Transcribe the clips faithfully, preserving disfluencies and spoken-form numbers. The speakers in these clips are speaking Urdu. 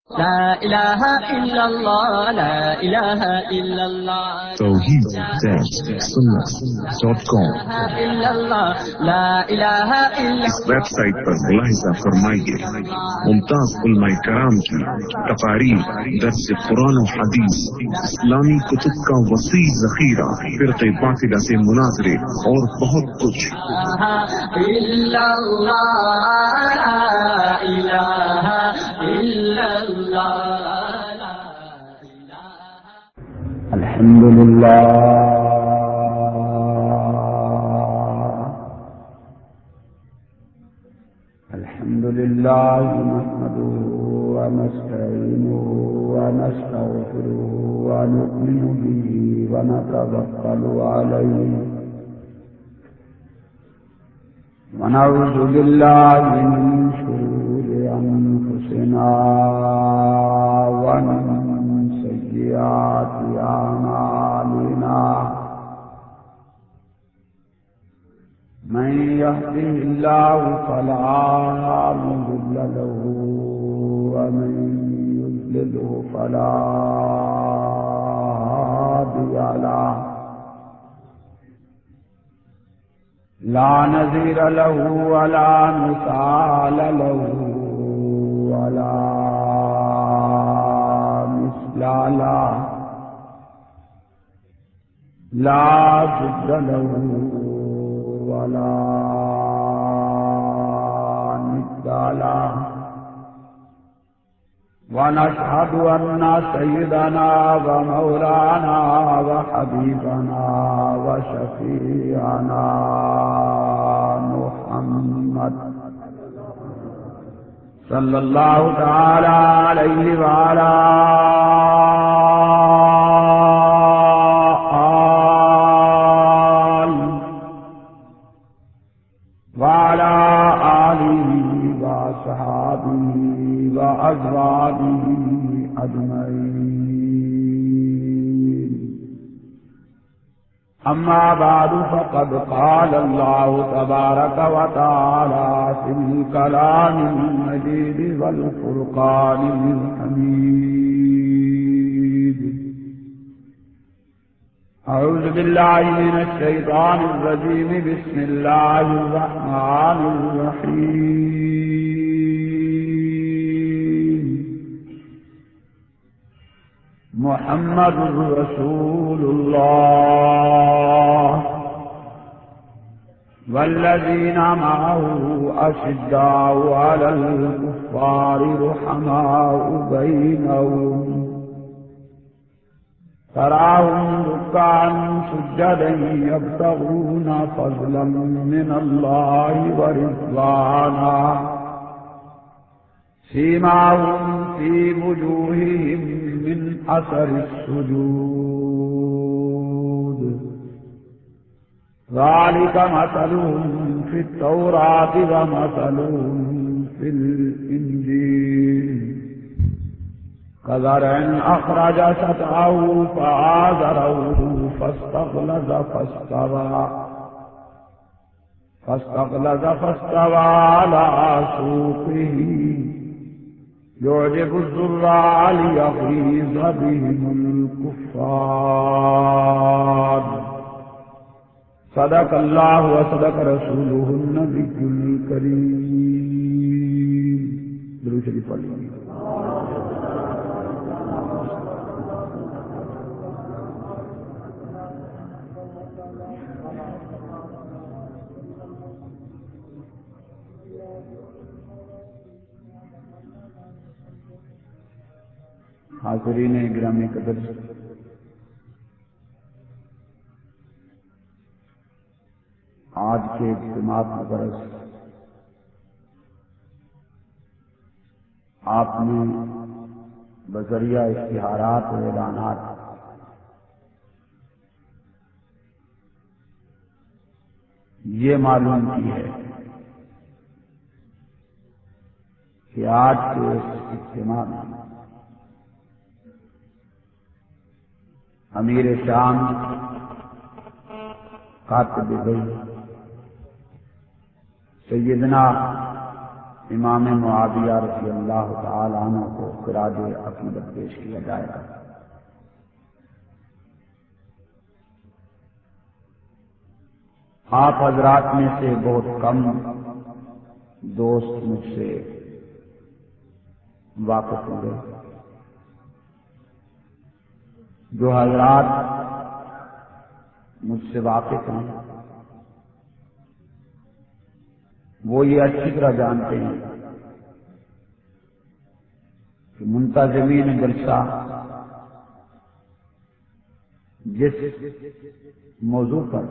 لا الہ الا اللہ لا الہ الا اللہ توحید سنت ڈاٹ کام لا الہ الا اس ویب سائٹ پر ملاحظہ فرمائیے ممتاز علماء کرام کی تقاریر، درس قرآن و حدیث، اسلامی کتب کا وسیع ذخیرہ، فرقہ باطلہ سے مناظرے اور بہت کچھ۔ الا اللہ لا الہ الا اللہ۔ الحمد للہ الحمد للہ نحمده ونستعینه ونستغفره ونؤمن به ونتوکل علیہ ونعوذ باللہ من شرور انفسنا ومن سیئات اعمالنا من يهده الله فلا مضل له ومن يضلله فلا هادي له لا نظير له ولا مثال له ولا مثل له لا ضد له ولا ند له ونشهد أن سيدنا ومولانا وحبيبنا وشفيعنا محمد صلى الله تعالى عليه وعلى وأزواجه أجمعين أما بعد فقد قال الله تبارك وتعالى في الكلام المجيد والفرقان الحميد أعوذ بالله من الشيطان الرجيم بسم الله الرحمن الرحيم محمد رسول الله والذين معه أشداء على الكفار رحماء بينهم تراهم ركعا سجدا يبتغون فضلا من الله ورضوانا سيماهم في وجوههم من أثر السجود ذلك مثلهم في التوراة ومثلهم في الإنجيل كزرع أخرج شطأه فآزره فاستغلظ فاستوى فاستغلظ فاستوى على سوقه يعجب الزراع ليغيظ بهم الكفار صدق الله وصدق رسوله النبي الكريم درود شریف پڑھ لیجیے۔ حاضرین گرامی قدر، آج کے اجتماع مبارک آپ نے بذریعہ اشتہارات و اعلانات یہ معلوم کی ہے کہ آج کے اس اجتماع میں امیر شام کاتب غیب سیدنا امام معاویہ رضی اللہ تعالی عنہ کو خراج عقیدت پیش کیا جائے گا۔ آپ حضرات میں سے بہت کم دوست مجھ سے واقف ہوں گے۔ جو حضرات مجھ سے واقف ہیں وہ یہ اچھی طرح جانتے ہیں کہ منتظمین جلسہ جس موضوع پر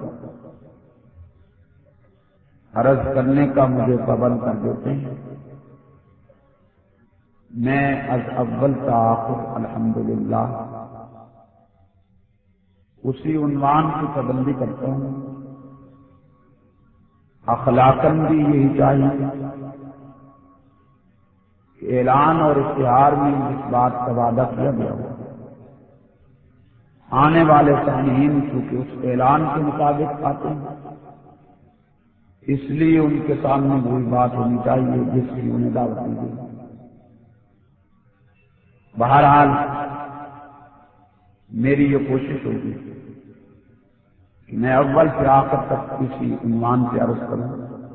عرض کرنے کا مجھے پابند کر دیتے ہیں، میں از اول تا آخر الحمدللہ اسی عنوان کی پابندی کرتا ہوں۔ اخلاقاً بھی یہی چاہیے کہ اعلان اور اشتہار میں اس بات کا وعدہ کیا گیا ہو، آنے والے سامعین چونکہ اس اعلان کے مطابق آتے ہیں، اس لیے ان کے سامنے وہی بات ہونی چاہیے جس کی انہیں دعوت دی گئی۔ بہرحال میری یہ کوشش ہوگی کہ میں اول سے آخر تک کسی عنوان سے عرض کروں۔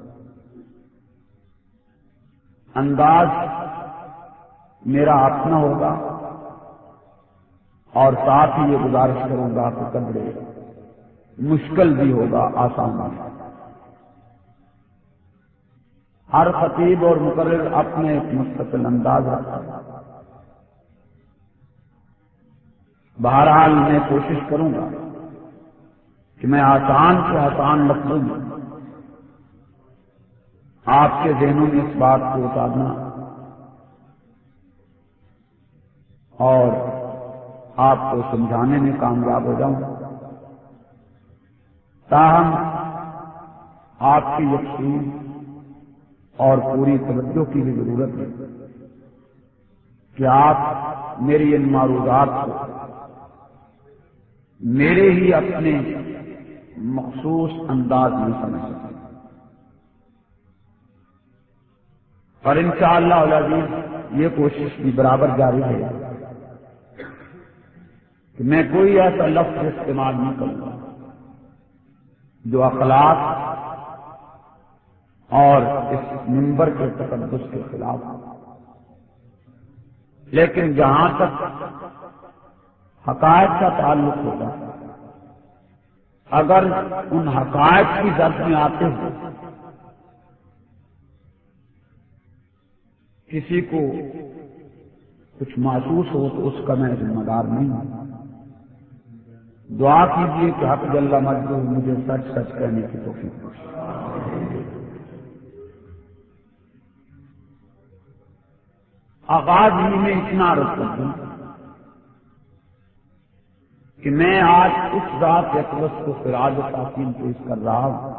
انداز میرا اپنا ہوگا اور ساتھ ہی یہ گزارش کروں گا کہ قدرے مشکل بھی ہوگا، آسان بھی ہوگا۔ ہر خطیب اور مقرر اپنے ایک مستقل انداز رکھتا ہے۔ بہرحال میں کوشش کروں گا کہ میں آسان سے آسان لفظوں میں آپ کے ذہنوں میں اس بات کو اتارنا اور آپ کو سمجھانے میں کامیاب ہو جاؤں۔ تاہم آپ کی یقین اور پوری توجہ کی بھی ضرورت ہے کہ آپ میری ان معروضات کو میرے ہی اپنے مخصوص انداز میں سمجھ سکیں، اور انشاءاللہ العزیز یہ کوشش بھی برابر جاری ہے کہ میں کوئی ایسا لفظ استعمال نہیں کروں گا جو اخلاق اور اس منبر کے تقدس کے خلاف، لیکن جہاں تک حقائق کا تعلق ہوگا، اگر ان حقائق کی زد میں آتے ہوئے کسی کو کچھ محسوس ہو تو اس کا میں ذمہ دار نہیں ہوں۔ دعا کیجیے کہ حق جل مجدہ مجھے سچ سچ کہنے کی توفیق بخشے۔ آغاز ہی میں اتنا عرض کر دوں کہ میں آج اس ذات اقدس کو خراج تعظیم پیش کر رہا ہوں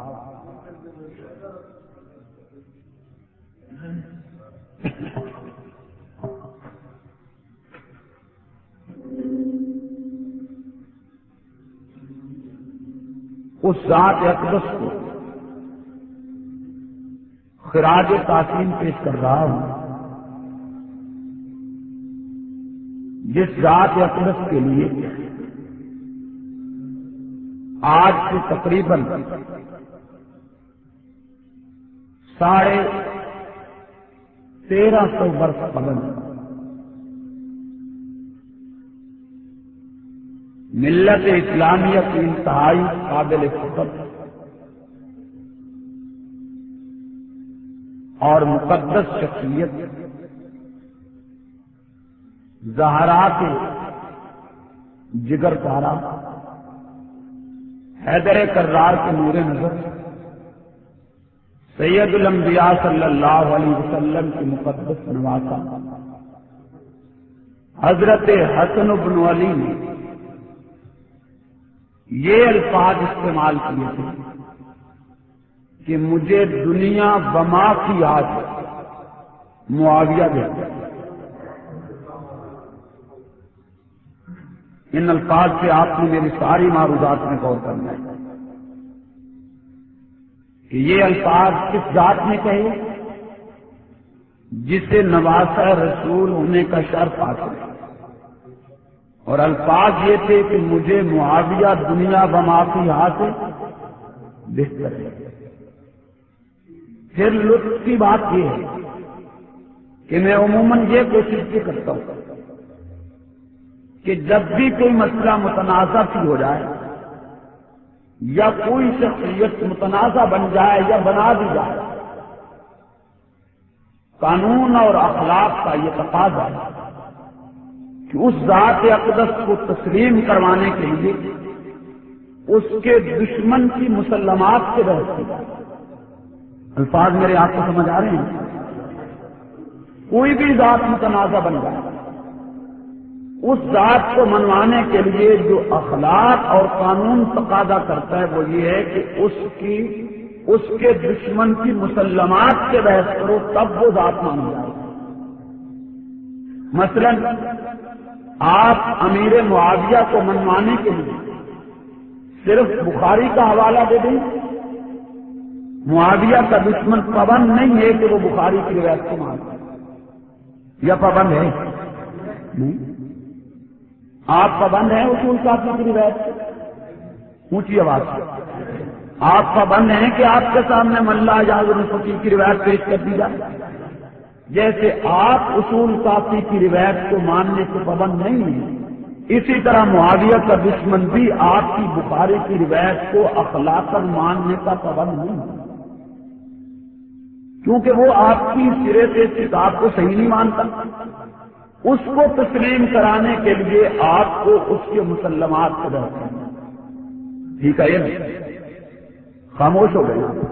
اس ذات اقدس کو خراج تعظیم پیش کر رہا ہوں جس ذات اقدس کے لیے آج سے تقریباً ساڑھے تیرہ سو برس قبل ملت اسلامیہ کی انتہائی قابل فخر اور مقدس شخصیت زہرا کے جگر پارا حیدر کرار کے نور نظر سید الانبیاء صلی اللہ علیہ وسلم کی مقدس نواسا حضرت حسن بن علی نے یہ الفاظ استعمال کیے تھے کہ مجھے دنیا بما کی آج معاویہ دے۔ ان الفاظ سے آپ نے میری ساری معروضات میں غور کرنا ہے کہ یہ الفاظ کس ذات نے کہے، جسے نواسا رسول ہونے کا شرف حاصل ہے، اور الفاظ یہ تھے کہ مجھے معاویہ دنیا و ما فیہا سے بہتر ہے۔ پھر لطف کی بات یہ ہے کہ میں عموماً یہ کوشش بھی کرتا ہوں کہ جب بھی کوئی مسئلہ متنازع کی ہو جائے یا کوئی شخصیت متنازع بن جائے یا بنا دی جائے، قانون اور اخلاق کا یہ تقاضا ہے کہ اس ذات اقدس کو تسلیم کروانے کے لیے اس کے دشمن کی مسلمات سے بحث کی جائے۔ الفاظ میرے آپ کو سمجھ آ رہے ہیں؟ کوئی بھی ذات متنازع بن جائے، اس ذات کو منوانے کے لیے جو اخلاق اور قانون تقاضا کرتا ہے وہ یہ ہے کہ اس کی اس کے دشمن کی مسلمات سے بحث کرو، تب وہ ذات مانی جائے۔ مثلا آپ امیر معاویہ کو منوانے کے لیے صرف بخاری کا حوالہ دے دیں، معاویہ کا دشمن پابند نہیں ہے کہ وہ بخاری کی روایت کو مانتا یا پابند ہے؟ نہیں۔ آپ پابند ہیں اصول کافی کی روایت سے؟ اونچی آواز سے آپ پابند ہیں کہ آپ کے سامنے ملا اجاز الفقی کی روایت پیش کر دی جائے؟ جیسے آپ اصول کافی کی روایت کو ماننے سے پابند نہیں ہیں، اسی طرح معاویہ کا دشمن بھی آپ کی بخاری کی روایت کو اخلاقاً ماننے کا پابند نہیں ہے، کیونکہ وہ آپ کی سرے سے کتاب کو صحیح نہیں مانتا۔ اس کو تسلیم کرانے کے لیے آپ کو اس کے مسلمات سے رہتے ہیں۔ ٹھیک ہے؟ یہ خاموش ہو گئے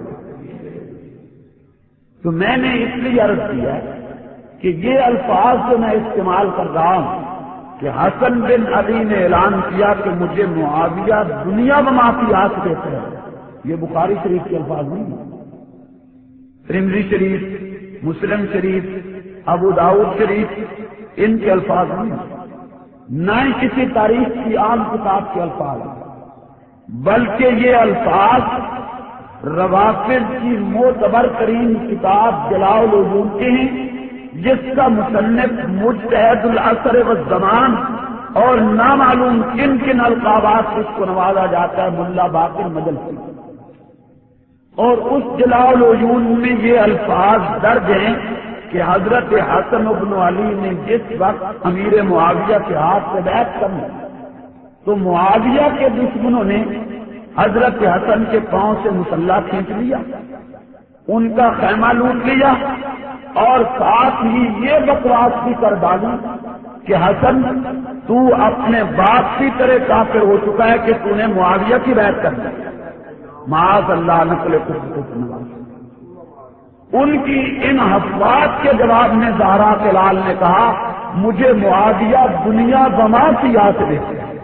تو میں نے اس لیے عرض کیا کہ یہ الفاظ جو میں استعمال کر رہا ہوں کہ حسن بن علی نے اعلان کیا کہ مجھے معاویہ دنیا و ما فیہا سے بہتر ہے، یہ بخاری شریف کے الفاظ نہیں ہیں، ترمذی شریف، مسلم شریف، ابو داؤد شریف ان کے الفاظ نہیں ہیں، نہ ہی کسی تاریخ کی عام کتاب کے الفاظ ہیں، بلکہ یہ الفاظ روافض کی معتبر ترین کتاب جلاء العلوم کے ہیں، جس کا مصنف مجتہد العصر والزمان اور نامعلوم کن کن القابات سے اس کو نوازا جاتا ہے، ملا باقر مجلسی، اور اس جلاء العیون میں یہ الفاظ درج ہیں کہ حضرت حسن بن علی نے جس وقت امیر معاویہ کے ہاتھ سے بیعت کر لی تو معاویہ کے دشمنوں نے حضرت حسن کے پاؤں سے مسلح کھینچ لیا، ان کا خیمہ لوٹ لیا، اور ساتھ ہی یہ بکواس بھی کر ڈالی کہ حسن تو اپنے باپ کی طرح کافر ہو چکا ہے کہ تو نے معاویہ کی بیعت کر دی۔ معاذ اللہ نقل کفر۔ ان کی ان افواہ کے جواب میں زہرا کے لال نے کہا مجھے معاویہ دنیا وما فیہا سے بہتر ہے،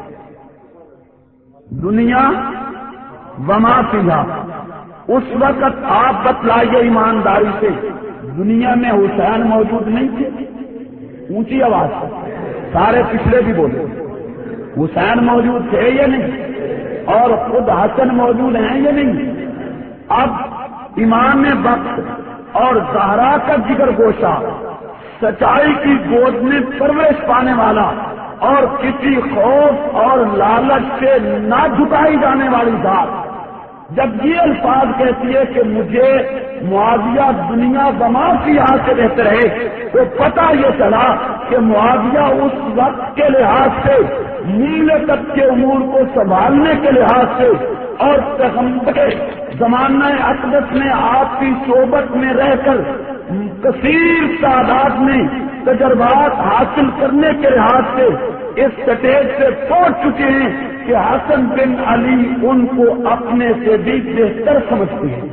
دنیا وما فیہا۔ اس وقت آپ بتلائیے ایمانداری سے دنیا میں حسین موجود نہیں تھے؟ اونچی آواز سے سارے پچھلے بھی بولے، حسین موجود تھے یا نہیں؟ اور خود حسن موجود ہیں یا نہیں؟ اب امام وقت اور زہرا کا جگر گوشہ، سچائی کی گود میں پرورش پانے والا اور کسی خوف اور لالچ سے نہ جھکائی جانے والی ذات جب یہ الفاظ کہتی ہے کہ مجھے معاویہ دنیا وما فیہا سے بہتر ہے، تو پتہ یہ چلا کہ معاویہ اس وقت کے لحاظ سے، مملکت کے امور کو سنبھالنے کے لحاظ سے اور پیغمبر زمانہ اقدس میں آپ کی صحبت میں رہ کر کثیر تعداد میں تجربات حاصل کرنے کے لحاظ سے اس سٹیج سے پہنچ چکے ہیں کہ حسن بن علی ان کو اپنے سے بھی بہتر سمجھتے ہیں،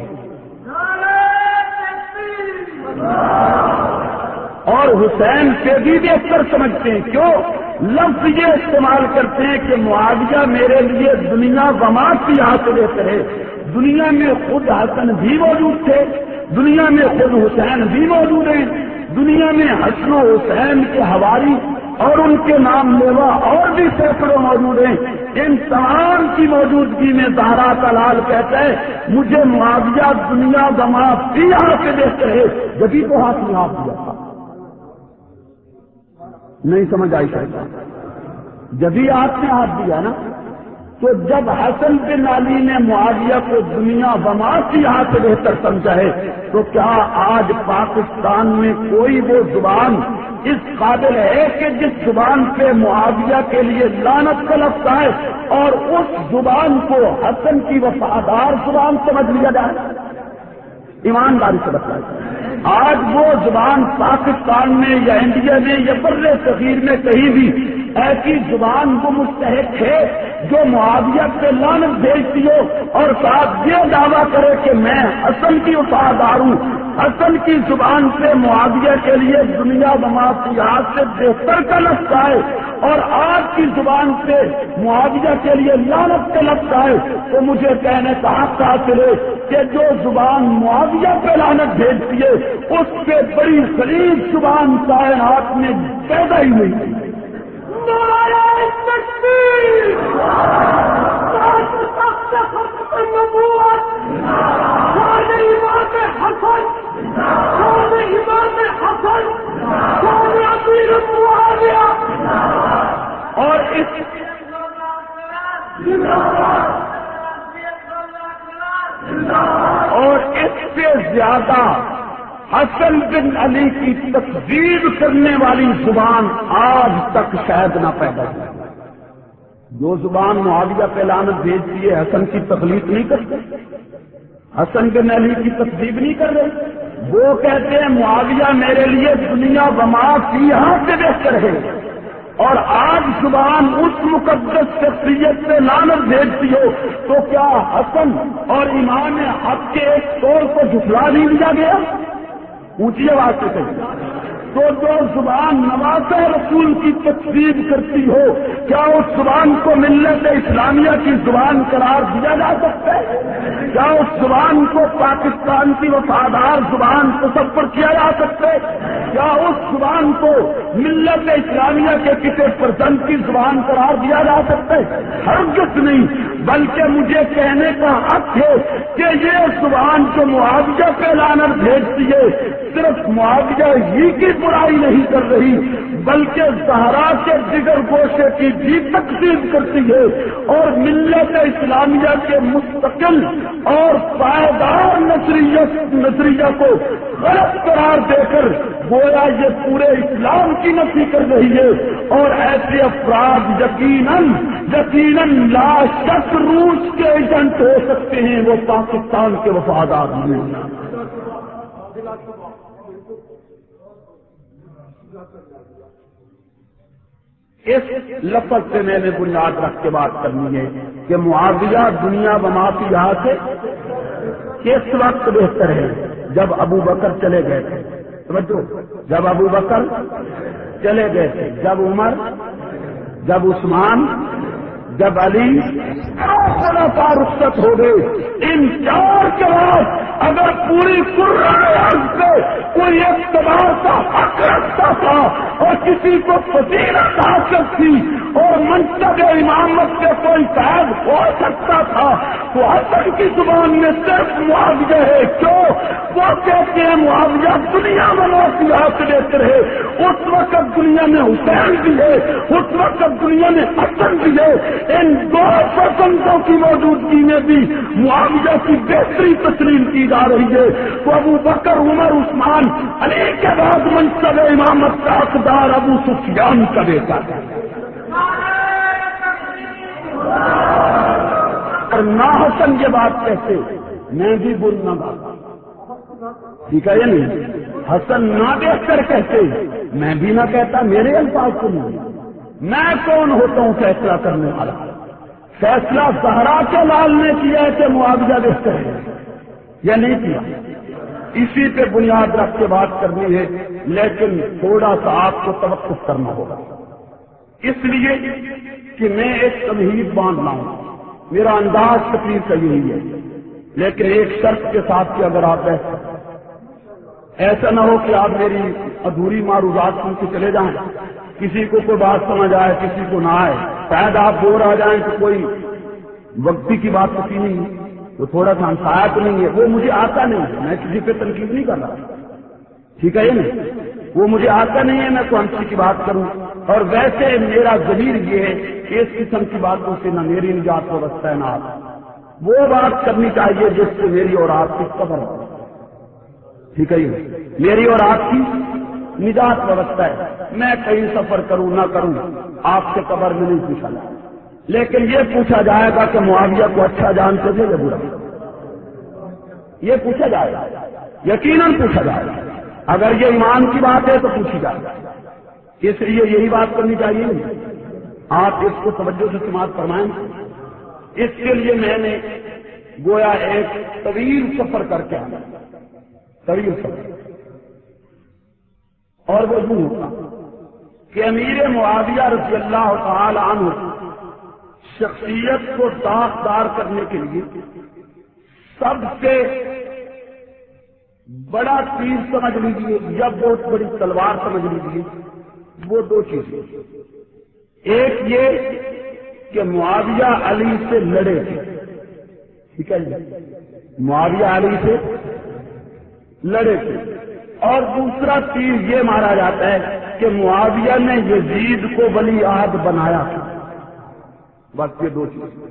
اور حسین سے بھی بہتر سمجھتے ہیں۔ کیوں؟ لفظ یہ استعمال کرتے ہیں کہ معاویہ میرے لیے دنیا وما فیہا سے بہتر ہے۔ دنیا میں خود حسن بھی موجود تھے، دنیا میں خود حسین بھی موجود ہیں، دنیا میں حسن و حسین کے حواری اور ان کے نام لیوا اور بھی سینکڑوں موجود ہیں، ان تمام کی موجودگی میں زہرا کا لال کہتا ہے مجھے معاویہ دنیا بما فیہا سے بہتر ہے. جبھی تو ہاتھ میں ہاتھ دیا تھا. نہیں سمجھ آئی شاید جبھی آپ نے ہاتھ دیا نا. تو جب حسن بن علی نے معاویہ کو دنیا وما فیہا سے بہتر سمجھا ہے تو کیا آج پاکستان میں کوئی وہ زبان اس قابل ہے کہ جس زبان پہ معاویہ کے لیے لعنت کا لفظ آئے اور اس زبان کو حسن کی وفادار زبان سمجھ لیا جائے؟ ایمانداری سے بتائیں آج وہ زبان پاکستان میں یا انڈیا میں یا بر صغیر میں کہیں بھی ایسی زبان کو مستحق ہے جو معاویہ پہ لعنت بھیجتی ہو اور ساتھ یہ دعویٰ کرے کہ میں حسن کی وفادار ہوں، حسن کی زبان سے معاویہ کے لیے دنیا وما فیہا سے بہتر کا لفظ آئے اور آپ کی زبان سے معاویہ کے لیے لعنت کا لفظ آئے تو مجھے کہنے کا حق حاصل ہے کہ جو زبان معاویہ پہ لعنت بھیجتی ہے اس سے بڑی غریب زبان کائنات میں پیدا ہی نہیں. اور اس اور اس سے زیادہ حسن بن علی کی تکذیب کرنے والی زبان آج تک شاید نہ پیدا ہوئی. جو زبان معاویہ پہ لعنت بھیجتی ہے حسن کی تخلیق نہیں کرتی، حسن بن علی کی تکذیب نہیں کر رہے. وہ کہتے ہیں معاویہ میرے لیے دنیا وما فیہا سے بہتر ہے اور آج زبان اس مقدس شخصیت سے لعنت بھیجتی ہو تو کیا حسن اور امام حق کے ایک قول کو جھٹلا نہیں دیا گیا؟ اونچی آواز سے کہیں تو جو زبان نواز رسول کی تکذیب کرتی ہو کیا اس زبان کو ملت اسلامیہ کی زبان قرار دیا جا سکتا ہے؟ کیا اس زبان کو پاکستان کی وفادار زبان تصور کیا جا سکتا ہے؟ کیا اس زبان کو ملت اسلامیہ کے کسی پرزنٹ کی زبان قرار دیا جا سکتا ہے؟ ہرگز نہیں. بلکہ مجھے کہنے کا حق ہے کہ یہ زبان جو معاویہ پہ لعنت بھیجتی ہے صرف معاویہ ہی کی برائی نہیں کر رہی بلکہ زہرا کے جگر گوشے کی بھی تقسیم کرتی ہے اور ملت اسلامیہ کے مستقل اور پائیدار نظریہ کو غلط قرار دے کر گویا یہ پورے اسلام کی نفی کر رہی ہے. اور ایسے افراد یقیناً یقیناً لا شک روس کے ایجنٹ ہو سکتے ہیں، وہ پاکستان کے وفادار ہیں. اس لفظ سے میں نے بنیاد رکھ کے بات کرنی ہے کہ معاویہ دنیا وما فیہا سے کس وقت بہتر ہے؟ جب ابو بکر چلے گئے تھے. سمجھو جب ابو بکر چلے گئے تھے، جب عمر، جب عثمان، جب علی خلفاء رخصت ہو گئے. ان چار کے بعد اگر پوری قرآن سے کوئی اقتدار کا حق رکھتا تھا اور کسی کو فضیلت حاصل تھی اور منصب امامت سے کوئی فائد ہو سکتا تھا تو حسن کی زبان میں صرف معاویہ ہے. کیوں؟ وہ کہتے ہیں معاویہ دنیا میں فیہا سے بہتر ہے. اس وقت دنیا میں حسین بھی ہے، اس وقت دنیا میں حسن بھی ہے. ان دو پسندوں کی موجودگی میں بھی معاویہ کی بہتری تسلیم کی جا رہی ہے. تو ابو بکر، عمر، عثمان، علی کے بعد منصب امامت کا حقدار ابو سفیان کا بیٹا ہے. اور نہ حسن یہ بات کہتے میں بھی بولنا گا، ٹھیک ہے یا نہیں؟ حسن نہ بہتر کہتے میں بھی نہ کہتا، میرے الفاظ کو نہیں. میں کون ہوتا ہوں فیصلہ کرنے والا؟ فیصلہ زہرا کے لال نے کیا ہے کہ معاویہ بہتر ہے یا نہیں کیا؟ اسی پہ بنیاد رکھ کے بات کرنی ہے، لیکن تھوڑا سا آپ کو توقف کرنا ہوگا اس لیے کہ میں ایک تمہید باندھ لاؤں. میرا انداز تقریر کا یہی ہے، لیکن ایک شرط کے ساتھ کہ اگر آپ ایسا نہ ہو کہ آپ میری ادھوری معروضات سن کے چلے جائیں، کسی کو کوئی بات سمجھ آئے کسی کو نہ آئے. شاید آپ بور آ جائیں کہ کوئی وقتی کی بات ہوتی نہیں ہے، وہ تھوڑا سا ہمسایہ تو نہیں ہے، وہ مجھے آتا نہیں ہے، میں کسی پہ تنقید نہیں کر رہا، ٹھیک ہے نہیں، وہ مجھے آتا نہیں ہے میں تو ہمسی کی بات کروں، اور ویسے میرا ضمیر یہ ہے کہ اس قسم کی باتوں سے نہ میری نجات وابستہ ہے نہ آپ، وہ بات کرنی چاہیے جس سے میری اور آپ کی قبر ہو، ٹھیک ہے میری اور آپ کی نجات وابستہ ہے، میں کہیں سفر کروں نہ کروں آپ سے قبر میں نہیں پوچھا جائے، لیکن یہ پوچھا جائے گا کہ معاویہ کو اچھا جانتے تھے یا برا، یہ پوچھا جائے گا، یقیناً پوچھا جائے گا، اگر یہ ایمان کی بات ہے تو پوچھی جائے گا، اس لیے یہی بات کرنی چاہیے، آپ اس کو توجہ سے سماعت فرمائیں، اس کے لیے میں نے گویا ایک طویل سفر کر کے آنا، طویل سفر، اور وہ یوں ہوتا کہ امیر معاویہ رضی اللہ تعالی عنہ شخصیت کو داغدار کرنے کے لیے سب سے بڑا تیر سمجھ لیجیے یا بہت بڑی تلوار سمجھ لیجیے، وہ دو چیزیں، ایک یہ کہ معاویہ علی سے لڑے تھے، ٹھیک ہے جی، معاویہ علی سے لڑے تھے، اور دوسرا تیر یہ مارا جاتا ہے کہ معاویہ نے یزید کو ولی عہد بنایا تھا، بس یہ دو چیزیں،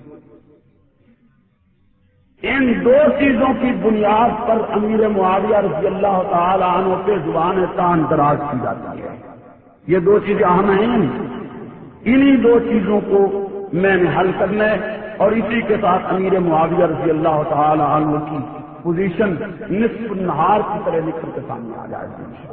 ان دو چیزوں کی بنیاد پر امیر معاویہ رضی اللہ تعالی عنہ پہ زبان تان دراز کی جاتی ہے، یہ دو چیزیں اہم ہیں، انہی دو چیزوں کو میں نے حل کرنا ہے، اور اسی کے ساتھ امیر معاویہ رضی اللہ تعالی عنہ کی پوزیشن نصف نہار کی طرح نکل کے سامنے آ جائے گی۔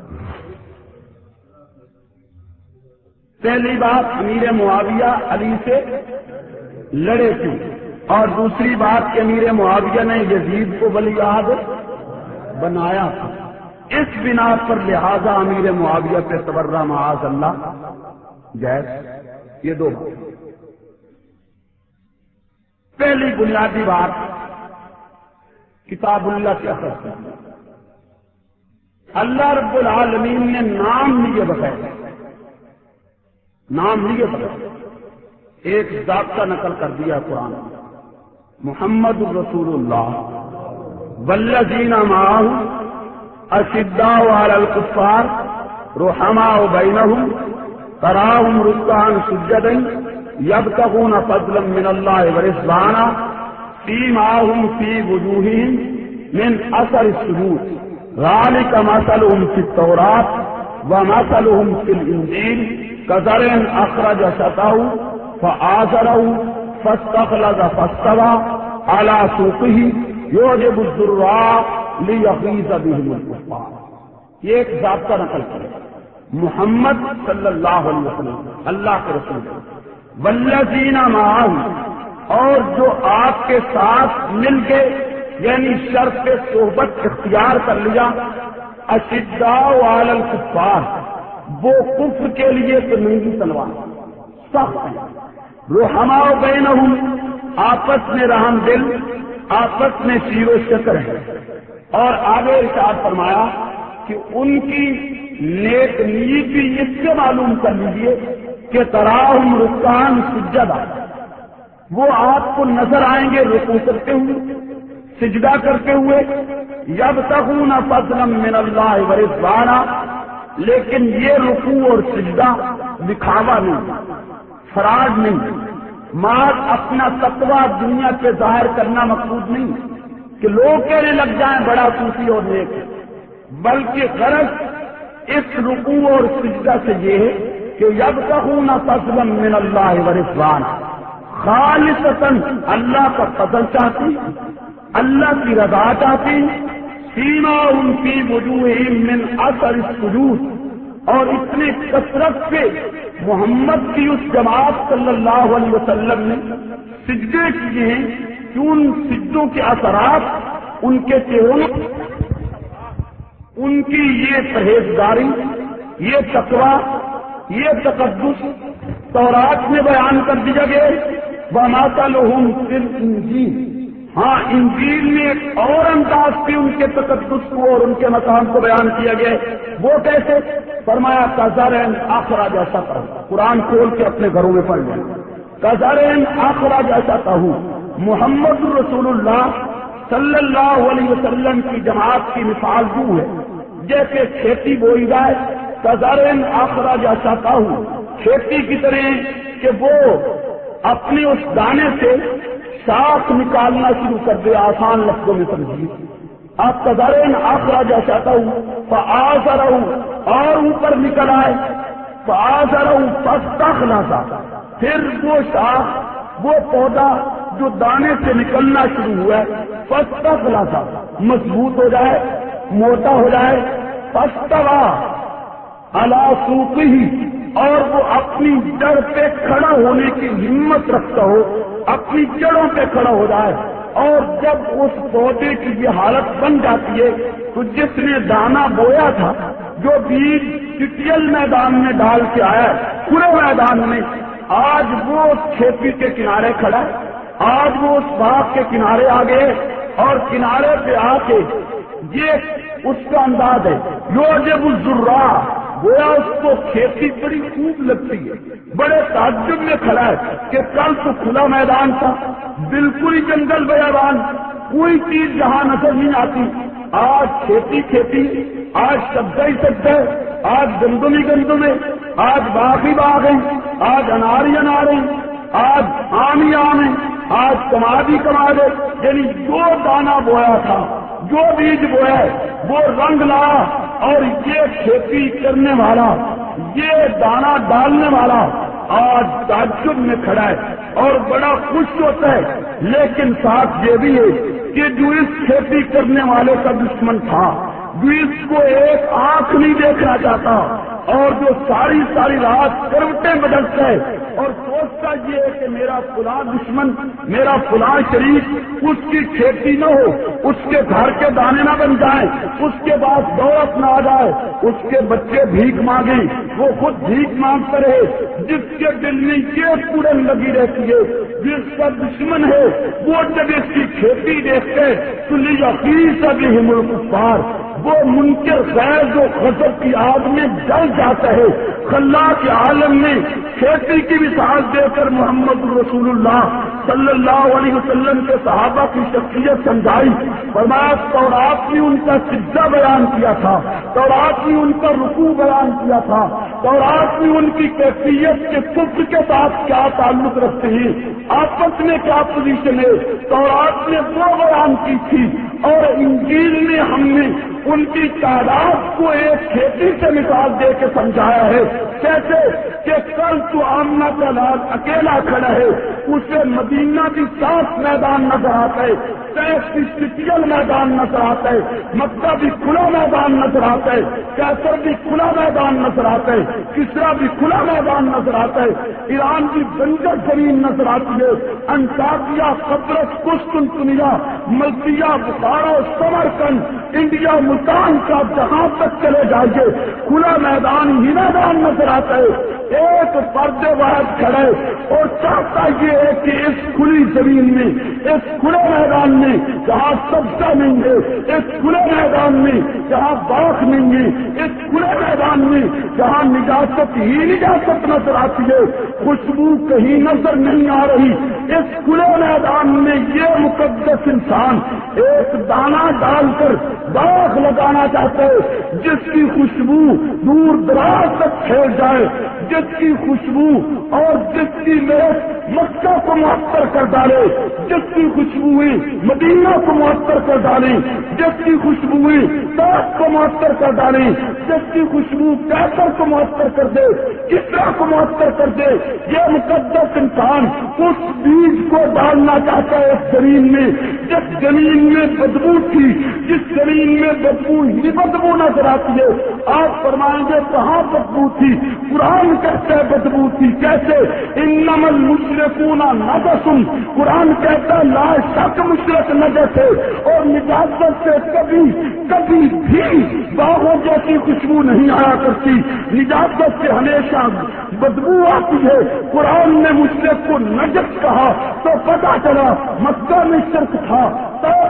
پہلی بات، امیر معاویہ علی سے لڑے تھے، اور دوسری بات کہ امیر معاویہ نے یزید کو ولی عہد بنایا تھا، اس بنا پر لہذا امیر معاویہ پہ تبرہ معاذ اللہ جائز، یہ دو بات۔ پہلی بنیادی بات کتاب اللہ کے اثر سے، اللہ رب العالمین نے نام لیے بغیر نام لیے بغیر ایک ضابطہ نقل کر دیا قرآن میں، محمد رسول اللہ والذین معہ اشداء علی الکفار رحماء بینہم تراہم رکعا سجدا یبتغون فضلا من اللہ ورضوانا سیماہم فی وجوہہم من اثر السجود ذالک مثلہم فی التوراۃ ومثلہم فی الانجیل کزرع اخرج شطأہ فآزرہ فاستغلظ فاستوى على سوقه يعجب الزراع ليغيظ بهم الكفار، یہ ایک ضابطہ نقل کرے محمد صلی اللہ علیہ وسلم اللہ کے رسول والذین معہ، اور جو آپ کے ساتھ مل کے یعنی شرط صحبت اختیار کر لیا، اشداء علی الکفار، وہ کفر کے لیے تو ننگی تلوار سخت ہیں، رحماء بینہم، آپس میں رحم دل، آپس میں شیر و شکر ہے، اور آگے ارشاد فرمایا کہ ان کی نیک نیتی اس سے معلوم کر لیجئے کہ تراہم رکعا سجدا، وہ آپ کو نظر آئیں گے رکوع کرتے ہوئے، سجدہ کرتے ہوئے، یبتغون فضلا من اللہ ورضوانا، لیکن یہ رکوع اور سجدہ دکھاوا نہیں، فراڈ نہیں، مات اپنا تقوی دنیا کے ظاہر کرنا مقصود نہیں کہ لوگ کہنے لگ جائیں بڑا صوفی اور نیک، بلکہ غرض اس رکوع اور سجدہ سے یہ ہے کہ یبتغون فضلا من اللہ ورضوانا، خالصتاً اللہ کا فضل چاہتی، اللہ کی رضا چاہتی، سیماہم فی وجوہہم من اثر السجود، اور اتنے کثرت سے محمد کی اس جماعت صلی اللہ علیہ وسلم نے سجدے کیے ہیں کہ ان سجدوں کے اثرات ان کے چہروں، ان کی یہ پرہیزگاری، یہ تقویٰ، یہ تقدس تورات میں بیان کر دیا گیا، وَمَثَلُهُمْ فِي الْإِنْجِيلِ، ہاں انجیل میں ایک اور انداز سے ان کے تقدس کو اور ان کے مقام کو بیان کیا گیا، وہ کیسے فرمایا کزرعٍ اخرج شطأہ، قرآن کھول کے اپنے گھروں میں پڑھ لیں، کزرعٍ اخرج شطأہ، محمد رسول اللہ صلی اللہ علیہ وسلم کی جماعت کی مثال یوں ہے جیسے کھیتی بوئی جائے، کزرعٍ اخرج شطأہ، کھیتی کی طرح کہ وہ اپنے اس دانے سے شاخ نکالنا شروع کر دے، آسان لفظوں میں سمجھیے آپ کزرعٍ اخرج شطأہ فآزرہ، اور اوپر نکل آئے، فآزرہ فاستخلص، پھر وہ شاخ وہ پودا جو دانے سے نکلنا شروع ہوا ہے فاستخلص، مضبوط ہو جائے، موٹا ہو جائے، فاستوى علی سوقہ، اور وہ اپنی جڑ پہ کھڑا ہونے کی ہمت رکھتا ہو، اپنی جڑوں پہ کھڑا ہو جائے، اور جب اس پودے کی یہ حالت بن جاتی ہے تو جس نے دانا بویا تھا، جو بیج چٹیل میدان میں ڈال کے آیا ہے کھلے میدان میں، آج وہ اس کھیتی کے کنارے کھڑا ہے، آج وہ اس باغ کے کنارے آ گئے اور کنارے پہ آ کے یہ اس کا انداز ہے یعجب الزراع، گویا اس کو کھیتی بڑی خوب لگتی ہے، بڑے تعجب میں کھڑا ہے کہ کل تو کھلا میدان تھا، بالکل ہی جنگل بیابان، کوئی چیز جہاں نظر نہیں آتی، آج کھیتی کھیتی، آج سبزہ ہی سبزہ، آج گندم ہی گندم ہے، آج باغ ہی باغ ہے، آج انار ہی انار ہے، آج آم ہی آم ہے، آج کماد ہی کماد ہے، یعنی جو دانا بویا تھا، جو بیج بویا ہے وہ رنگ لا، اور یہ کھیتی کرنے والا، یہ دانا ڈالنے والا آج تعجب میں کھڑا ہے اور بڑا خوش ہوتا ہے، لیکن ساتھ یہ بھی ہے کہ جو اس کھیتی کرنے والے کا دشمن تھا، جو اس کو ایک آنکھ نہیں دیکھنا چاہتا، اور جو ساری ساری رات کروٹیں بدلتا ہے اور سوچتا یہ ہے کہ میرا فلاں دشمن، میرا فلاں شریک، اس کی کھیتی نہ ہو، اس کے گھر کے دانے نہ بن جائیں، اس کے بعد دولت نہ آ جائے، اس کے بچے بھیک مانگیں، وہ خود بھیک مانگتے رہے، جس کے دل میں یہ پورن لگی رہتی ہے، جس کا دشمن ہے وہ جب اس کی کھیتی دیکھتے تو لیغیظ بہم الکفار، وہ منکر خیز و غضب کی آگ میں جل جاتا ہے۔ خلا کے عالم میں کھیتی کی مثال دے کر محمد رسول اللہ صلی اللہ علیہ وسلم کے صحابہ کی شخصیت سمجھائی، فرمایا تورات نے ان کا سجدہ بیان کیا تھا، تورات نے ان کا رکوع بیان کیا تھا، تورات نے ان کی کیفیت کے کفر کے ساتھ کیا تعلق رکھتے ہیں، آپس میں کیا پوزیشن ہے، تورات نے وہ بیان کی تھی، اور انجیل میں ہم نے ان کی تعداد کو ایک کھیتی سے مثال دے کے سمجھایا ہے، کیسے کہ کل تو آمنہ کا لال اکیلا کھڑا ہے، اسے مدینہ بھی صاف میدان نظر آتا ہے، طیف بھی سٹیل میدان نظر آتا ہے، مکہ بھی کھلا میدان نظر آتا ہے، کیسر بھی کھلا میدان نظر آتا ہے، کسرا بھی کھلا میدان نظر آتا ہے، ایران بھی بنجر زمین نظر آتی ہے، انطاکیہ، قبرص، قسطنطنیہ، ملتیہ، بخارا، سمرقند، انڈیا، ملتان کا جہاں تک چلے جائیے کھلا میدان ہی میدان نظر آتا ہے، ایک فرد واحد کھڑے اور چاہتا یہ ہے کہ اس کھلی زمین میں، اس کھلے میدان میں جہاں سبزہ نہیں ہے، اس کھلے میدان میں جہاں باغ نہیں ہے، اس کھلے میدان میں جہاں نجاست ہی نجاست نظر آتی ہے، خوشبو کہیں نظر نہیں آ رہی، اس کھلے میدان میں یہ مقدس انسان ایک دانہ ڈال کر باغ لگانا چاہتا ہے جس کی خوشبو دور دراز تک پھیل جائے، جس کی خوشبو اور جس کی مہک مکہ کو معطر کر ڈالے، جس کی خوشبوئیں مدینہ کو معطر کر ڈالیں، جس کی خوشبوئیں طائف کو معطر کر ڈالیں، جس کی خوشبو کیسر کو معطر کر دے، کسرا کو معطر کر دے، یہ مقدس انسان اس بیج کو ڈالنا چاہتا ہے اس زمین میں، جس زمین میں بدبو تھی، جس زمین میں بدبو ہی بدبو نظر آتی ہے۔ آپ فرمائیں گے کہاں بدبو تھی؟ قرآن کہتا ہے بدبو تھی، کیسے؟ انما المشرکون نجس، قرآن کہتا ہے لا شک مشرک نجس ہے، اور نجاست سے کبھی کبھی بھی باغوں جیسی خوشبو نہیں آیا کرتی، نجاست سے ہمیشہ بدبو آتی ہے۔ قرآن نے مشرک کو نجس کہا تو پتا چلا مکہ میں شرک تھا، طائف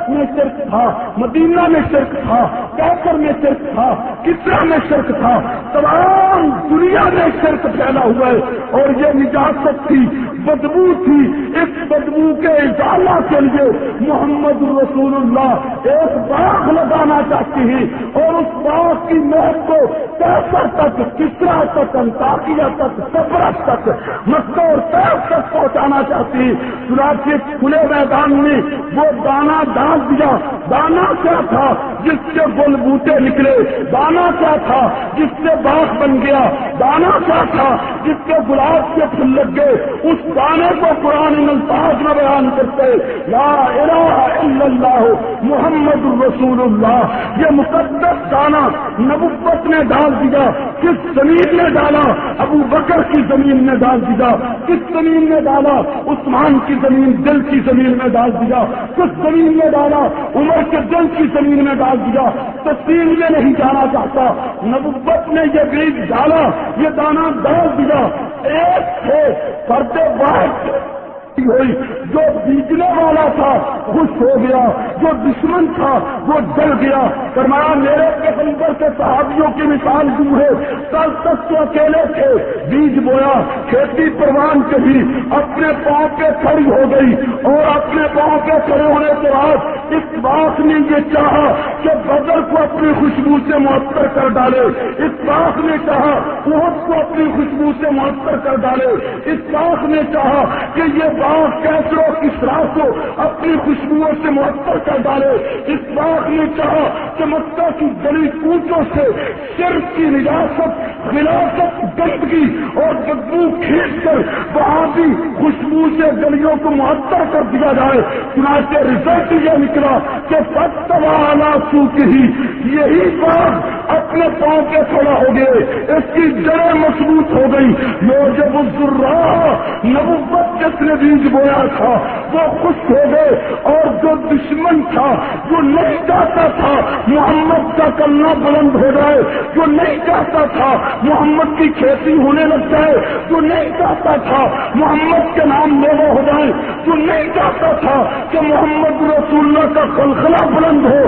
طائف میں شرک تھا، مدینہ میں شرک تھا، کیسر میں شرک تھا، کسرا میں شرک تھا، تمام دنیا میں شرک پھیلا ہوا ہے اور یہ نجاست تھی، بدبو تھی. اس بدبو کے ازالہ کے لیے محمد رسول اللہ ایک باغ لگانا چاہتی ہیں اور اس باغ کی مہک کو کیسر تک، کسرا تک، انطاکیہ تک، سبرس تک، مکہ اور طائف تک پہنچانا چاہتی. چنانچہ کھلے میدان میں وہ دانا ڈال دیا. دانا کیا تھا؟ جس سے گل بوٹے نکلے. دانا کیا تھا؟ جس سے باغ بن گیا. دانا کیا تھا؟ جس سے گلاب کے پھول لگ گئے. اس دانے کو قرآن الفاظ میں بیان کرتے لا الہ الا اللہ محمد رسول اللہ. یہ مقدس دانا نبوت نے ڈال دیا. کس زمین نے ڈالا؟ ابو بکر کی زمین میں ڈال دیا. کس زمین میں ڈالا؟ عثمان کی زمین، دل کی زمین میں ڈال دیا. کس زمین میں ڈالا؟ عمر کے دل کی زمین میں ڈال دیا. تفصیل میں نہیں جانا چاہتا. نبوت نے یہ بیج ڈالا، یہ دانا ڈال دیا. ایک تھے پردے باہر ہوئی، جو بیجنے والا تھا خوش ہو گیا، جو دشمن تھا وہ جل گیا. فرمایا میرے پیغمبر کے صحابیوں کی مثال یوں ہے، کل تک تو اکیلے تھے، بیج بویا، کھیتی پروان کہی، اپنے پاؤں پہ کھڑی ہو گئی اور اپنے پاؤں پہ کھڑے ہونے کے بعد اس باغ نے یہ چاہا کہ بدر کو اپنی خوشبو سے معطر کر ڈالے. اس باغ نے چاہا احد کو اپنی خوشبو سے معطر کر ڈالے. اس باغ نے چاہا کہ یہ باغ کیسر و کسرا کو اپنی خوشبوؤں سے معطر کر ڈالے. اس باغ نے چاہا کہ مکہ کی گلی کوچوں سے شرک کی نجاست، خلافت، گندگی اور بدبو کھینچ کر وہاں بھی خوشبو سے گلیوں کو معطر کر دیا جائے. چنانچہ رزلٹ یہ نکلا کہ فتوا علی سوقہ ہی، یہی باغ اپنے پاؤں پہ کھڑا ہو گئے، اس کی جڑیں مضبوط ہو گئی. یوجب الذرا، نبوت جس نے بیج بویا تھا وہ خوش ہو گئے اور جو دشمن تھا، جو نہیں چاہتا تھا محمد کا کلمہ بلند ہو جائے، جو نہیں چاہتا تھا محمد کی کھیتی ہونے لگ جائے، جو نہیں چاہتا تھا محمد کے نام میوہ ہو جائے، جو نہیں چاہتا تھا کہ محمد رسول اللہ کا خلخلہ بلند ہو،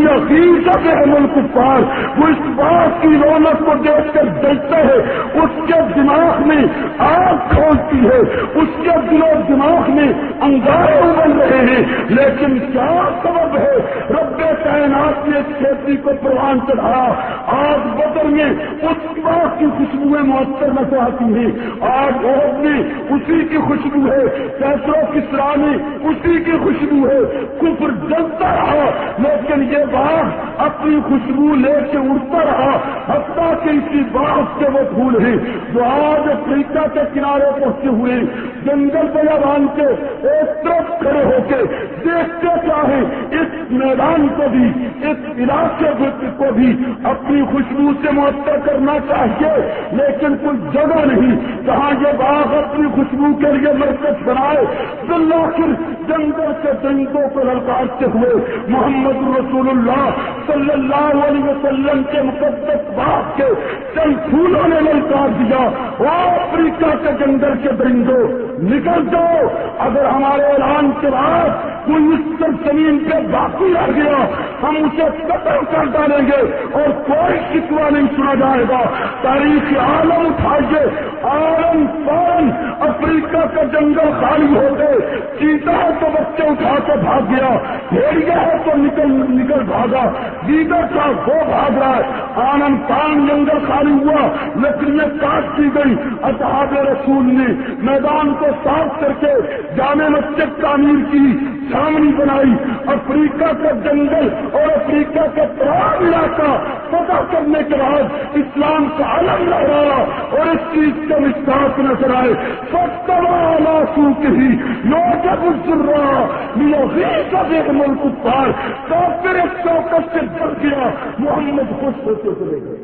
لیغیظ بہم الکفار، وہ اس بات کی رونق کو دیکھ کر جلتا ہے، اس کے دماغ میں آگ کھولتی ہے، اس کے دل و دماغ میں انگارے ابل رہے ہیں. لیکن کیا سبب ہے؟ رب کائنات نے اس کھیتی کو پروان چڑھایا. آج بدر میں اس باغ کی خوشبوئیں معطر نظر آتی ہیں، آج عہد میں اسی کی خوشبو ہے، کیسر و کسرا میں اسی کی خوشبو ہے. کفر جلتا رہا لیکن یہ باغ اپنی خوشبو لے کے اڑتا رہا، حتیٰ کہ اسی باغ کے وہ پھول ہیں جو آج افریقہ کے کنارے پہنچے ہوئے جنگل بیابان کے ایک طرف کھڑے ہو کے دیکھتے چاہیں اس میدان کو بھی، اس علاقے کو بھی اپنی خوشبو سے معطر کرنا چاہیے، لیکن کوئی جگہ نہیں جہاں یہ باغ اپنی خوشبو کے لیے مرکز بنائے. بالآخر جنگل کے درندوں کو للکارتے ہوئے محمد رسول اللہ صلی اللہ علیہ وسلم کے مقدس باغ کے چند پھولوں نے للکار دیا، وہ افریقہ کے جنگل کے درندوں نکل جاؤ، اگر ہمارے اعلان کے بعد کوئی اس زمین پہ باقی رہ گیا ہم اسے قتل کر ڈالیں گے اور کوئی شکوہ نہیں سنا جائے گا. تاریخ عالم اٹھائیے، عالم فوراً افریقہ کا جنگل خالی ہو گئے. چیتا ہے تو بچے اٹھا کے بھاگ گیا، بھیڑیا ہے تو نکل نکل بھاگا، دیگر تھا وہ بھاگ رہا ہے. آنن پان جنگل خالی ہوا، لکڑیاں کاٹ دی گئی. اصحاب رسول نے میدان کو صاف کر کے جامع مسجد تعمیر کی، سامنے بنائی. افریقہ کا جنگل اور افریقہ کا تمام علاقہ فتح کرنے کے بعد اسلام کا علم لہرایا اور اس چیز کے مشکات نظر آئے. فتوا علی سوقہ ہی یوجب الذرا لیغیظ بہم الکفار. کافر ایک چوکس سے ڈر گیا، محمد خوش ہوتے چلے گئے.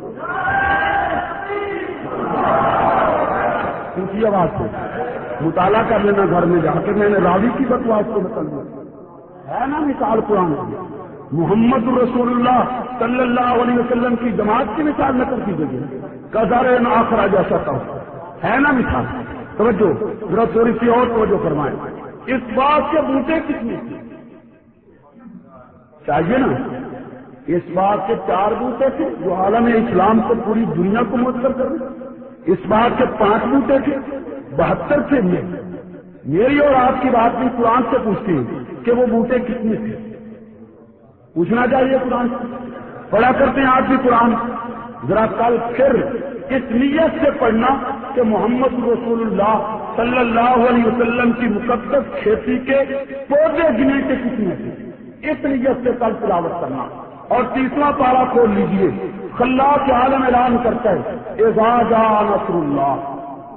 اونچی آواز سے مطالعہ کر لینا گھر میں جا کے، میں نے راوی کی بکواس کو بتا دیا ہے نا. مثال قرآن محمد رسول اللہ صلی اللہ علیہ وسلم کی جماعت کی مثال نقل کی گئی ہے، کزار آخرا جیسا تھا ہے نا مثال. توجہ ذرا تھوڑی سی اور توجہ فرمائیں. اس بات کے بوٹے کتنے چاہیے نا. اس بات کے چار بوٹے تھے جو عالم اسلام کو پوری دنیا کو مؤثر کر دیں. اس بات کے پانچ بوٹے تھے، بہتر تھے. میری اور آپ کی بات بھی قرآن سے پوچھتی ہے کہ وہ بوٹے کتنے تھے. پوچھنا چاہیے قرآن سے. پڑھا کرتے ہیں آج بھی قرآن. ذرا کل پھر اس نیت سے پڑھنا کہ محمد رسول اللہ صلی اللہ علیہ وسلم کی مقدس کھیتی کے پودے گنے کے کتنے تھے. اس نیت سے کل تلاوت کرنا. اور تیسرا پارہ کھول لیجیے. خلاق عالم اعلان کرتا ہے اذا جاء نصر اللہ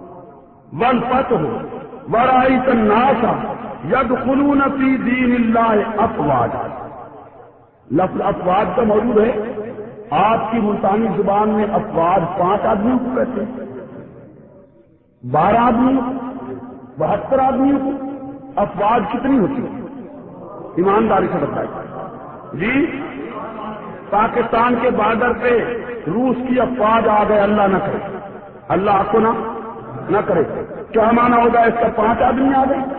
والفتح ورأیت الناس یدخلون فی دین اللہ افواجا. لفظ افواج کا موجود ہے. آپ کی ملتانی زبان میں افواج پانچ آدمیوں کو کہتے ہیں، بارہ آدمیوں کو، بہتر آدمیوں کو. افواج کتنی ہوتی ہے؟ ایمانداری سے بتائیے جی. پاکستان کے بارڈر پہ روس کی افواج آ گئے، اللہ نہ کرے، اللہ آپ کو نہ نہ کرے. کیا مانا ہوگا اس کا؟ پانچ آدمی آ گئے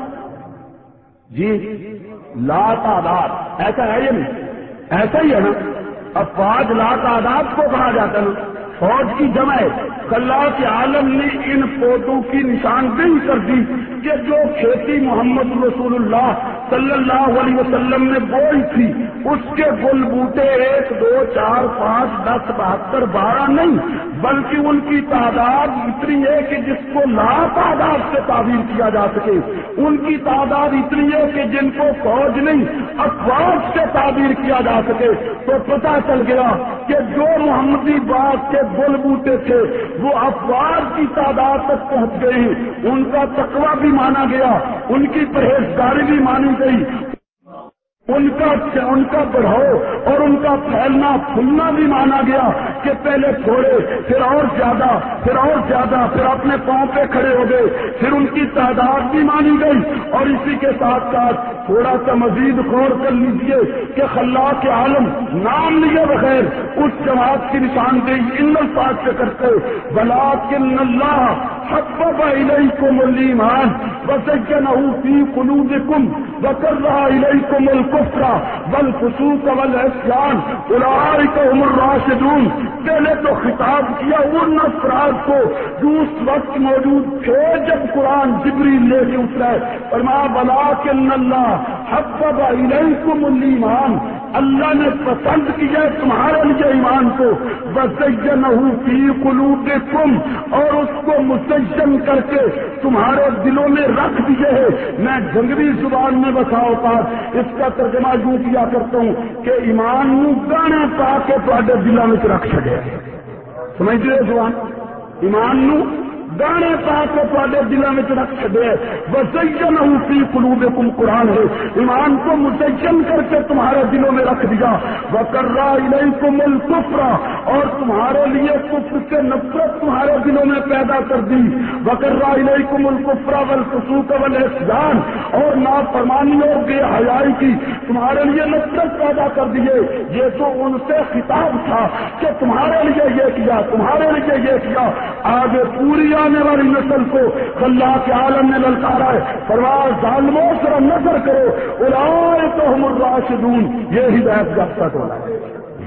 جی. لا تعداد ایسا ہے یا نہیں؟ ایسا ہی ہے نا. افواج لا تعداد کو کہا جاتا ہے نا. فوج کی جمع ہے. اللہ کے عالم نے ان پودوں کی نشاندہی کر دی کہ جو کھیتی محمد رسول اللہ صلی اللہ علیہ وسلم نے بوئی تھی اس کے گل بوٹے ایک دو چار پانچ دس بہتر بارہ نہیں، بلکہ ان کی تعداد اتنی ہے کہ جس کو لا تعداد سے تعبیر کیا جا سکے. ان کی تعداد اتنی ہے کہ جن کو فوج نہیں افواج سے تعبیر کیا جا سکے. تو پتہ چل گیا کہ جو محمدی بات کے گل بوٹے تھے وہ افواج کی تعداد تک پہنچ گئی. ان کا تقویٰ بھی مانا گیا، ان کی پرہیزگاری بھی مانی گئی، ان کا ان کا بڑھاؤ اور ان کا پھیلنا پھولنا بھی مانا گیا کہ پہلے تھوڑے پھر اور زیادہ پھر اور زیادہ پھر اپنے پاؤں پہ کھڑے ہو گئے. پھر ان کی تعداد بھی مانی گئی. اور اسی کے ساتھ ساتھ تھوڑا سا مزید غور کر لیجئے کہ خلاق عالم نام لیے بغیر اس جماعت کی نشاندہی ان الفاظ سے کرتے ولکن اللہ حبب الیکم الایمان وزینہ فی قلوبکم وکرہ الیکم الکفر والفسوق والعصیان اولئک هم الراشدون. پہلے تو خطاب کیا ان افراد کو جو اس وقت موجود تھے جب قرآن جبریل لے کے اترا. فرمایا ولکن اللہ حبب الیکم الایمان، اللہ نے پسند کیا تمہارے لیے ایمان کو، وزینہ فی قلوبکم، اور اس کو مزین کر کے تمہارے دلوں میں رکھ دیے ہے. میں جنگلی زبان میں بسا اوقات اس کا ترجمہ یوں کیا کرتا ہوں کہ ایمان نو گانے پا کے تواڈے دلوں میں رکھ چھڈیا. سمجھ رہے زبان؟ ایمان نو گانے پا کے تواڈے دلوں میں رکھ چھڈیا. وزینہ فی قلوبکم قرآن ہے. ایمان کو مزین کر کے تمہارے دلوں میں رکھ دیا. وکرہ الیکم الکفر، اور تمہارے لیے کفر سے نفرت تمہارے دلوں میں پیدا کر دی. وکرہ الیکم الکفر والفسوق والعصیان، اور نافرمانی اور بے حیائی کی تمہارے لیے نفرت پیدا کر دیے. یہ تو ان سے خطاب تھا کہ تمہارے لیے یہ کیا، تمہارے لیے یہ کیا. آگے پوری آنے والی نسل کو اللہ کے عالم نے للکارا ہے. فرمایا ظالموں ذرا نظر کرو اولئک هم الراشدون، یہ ہدایت یافتہ ٹولہ ہے.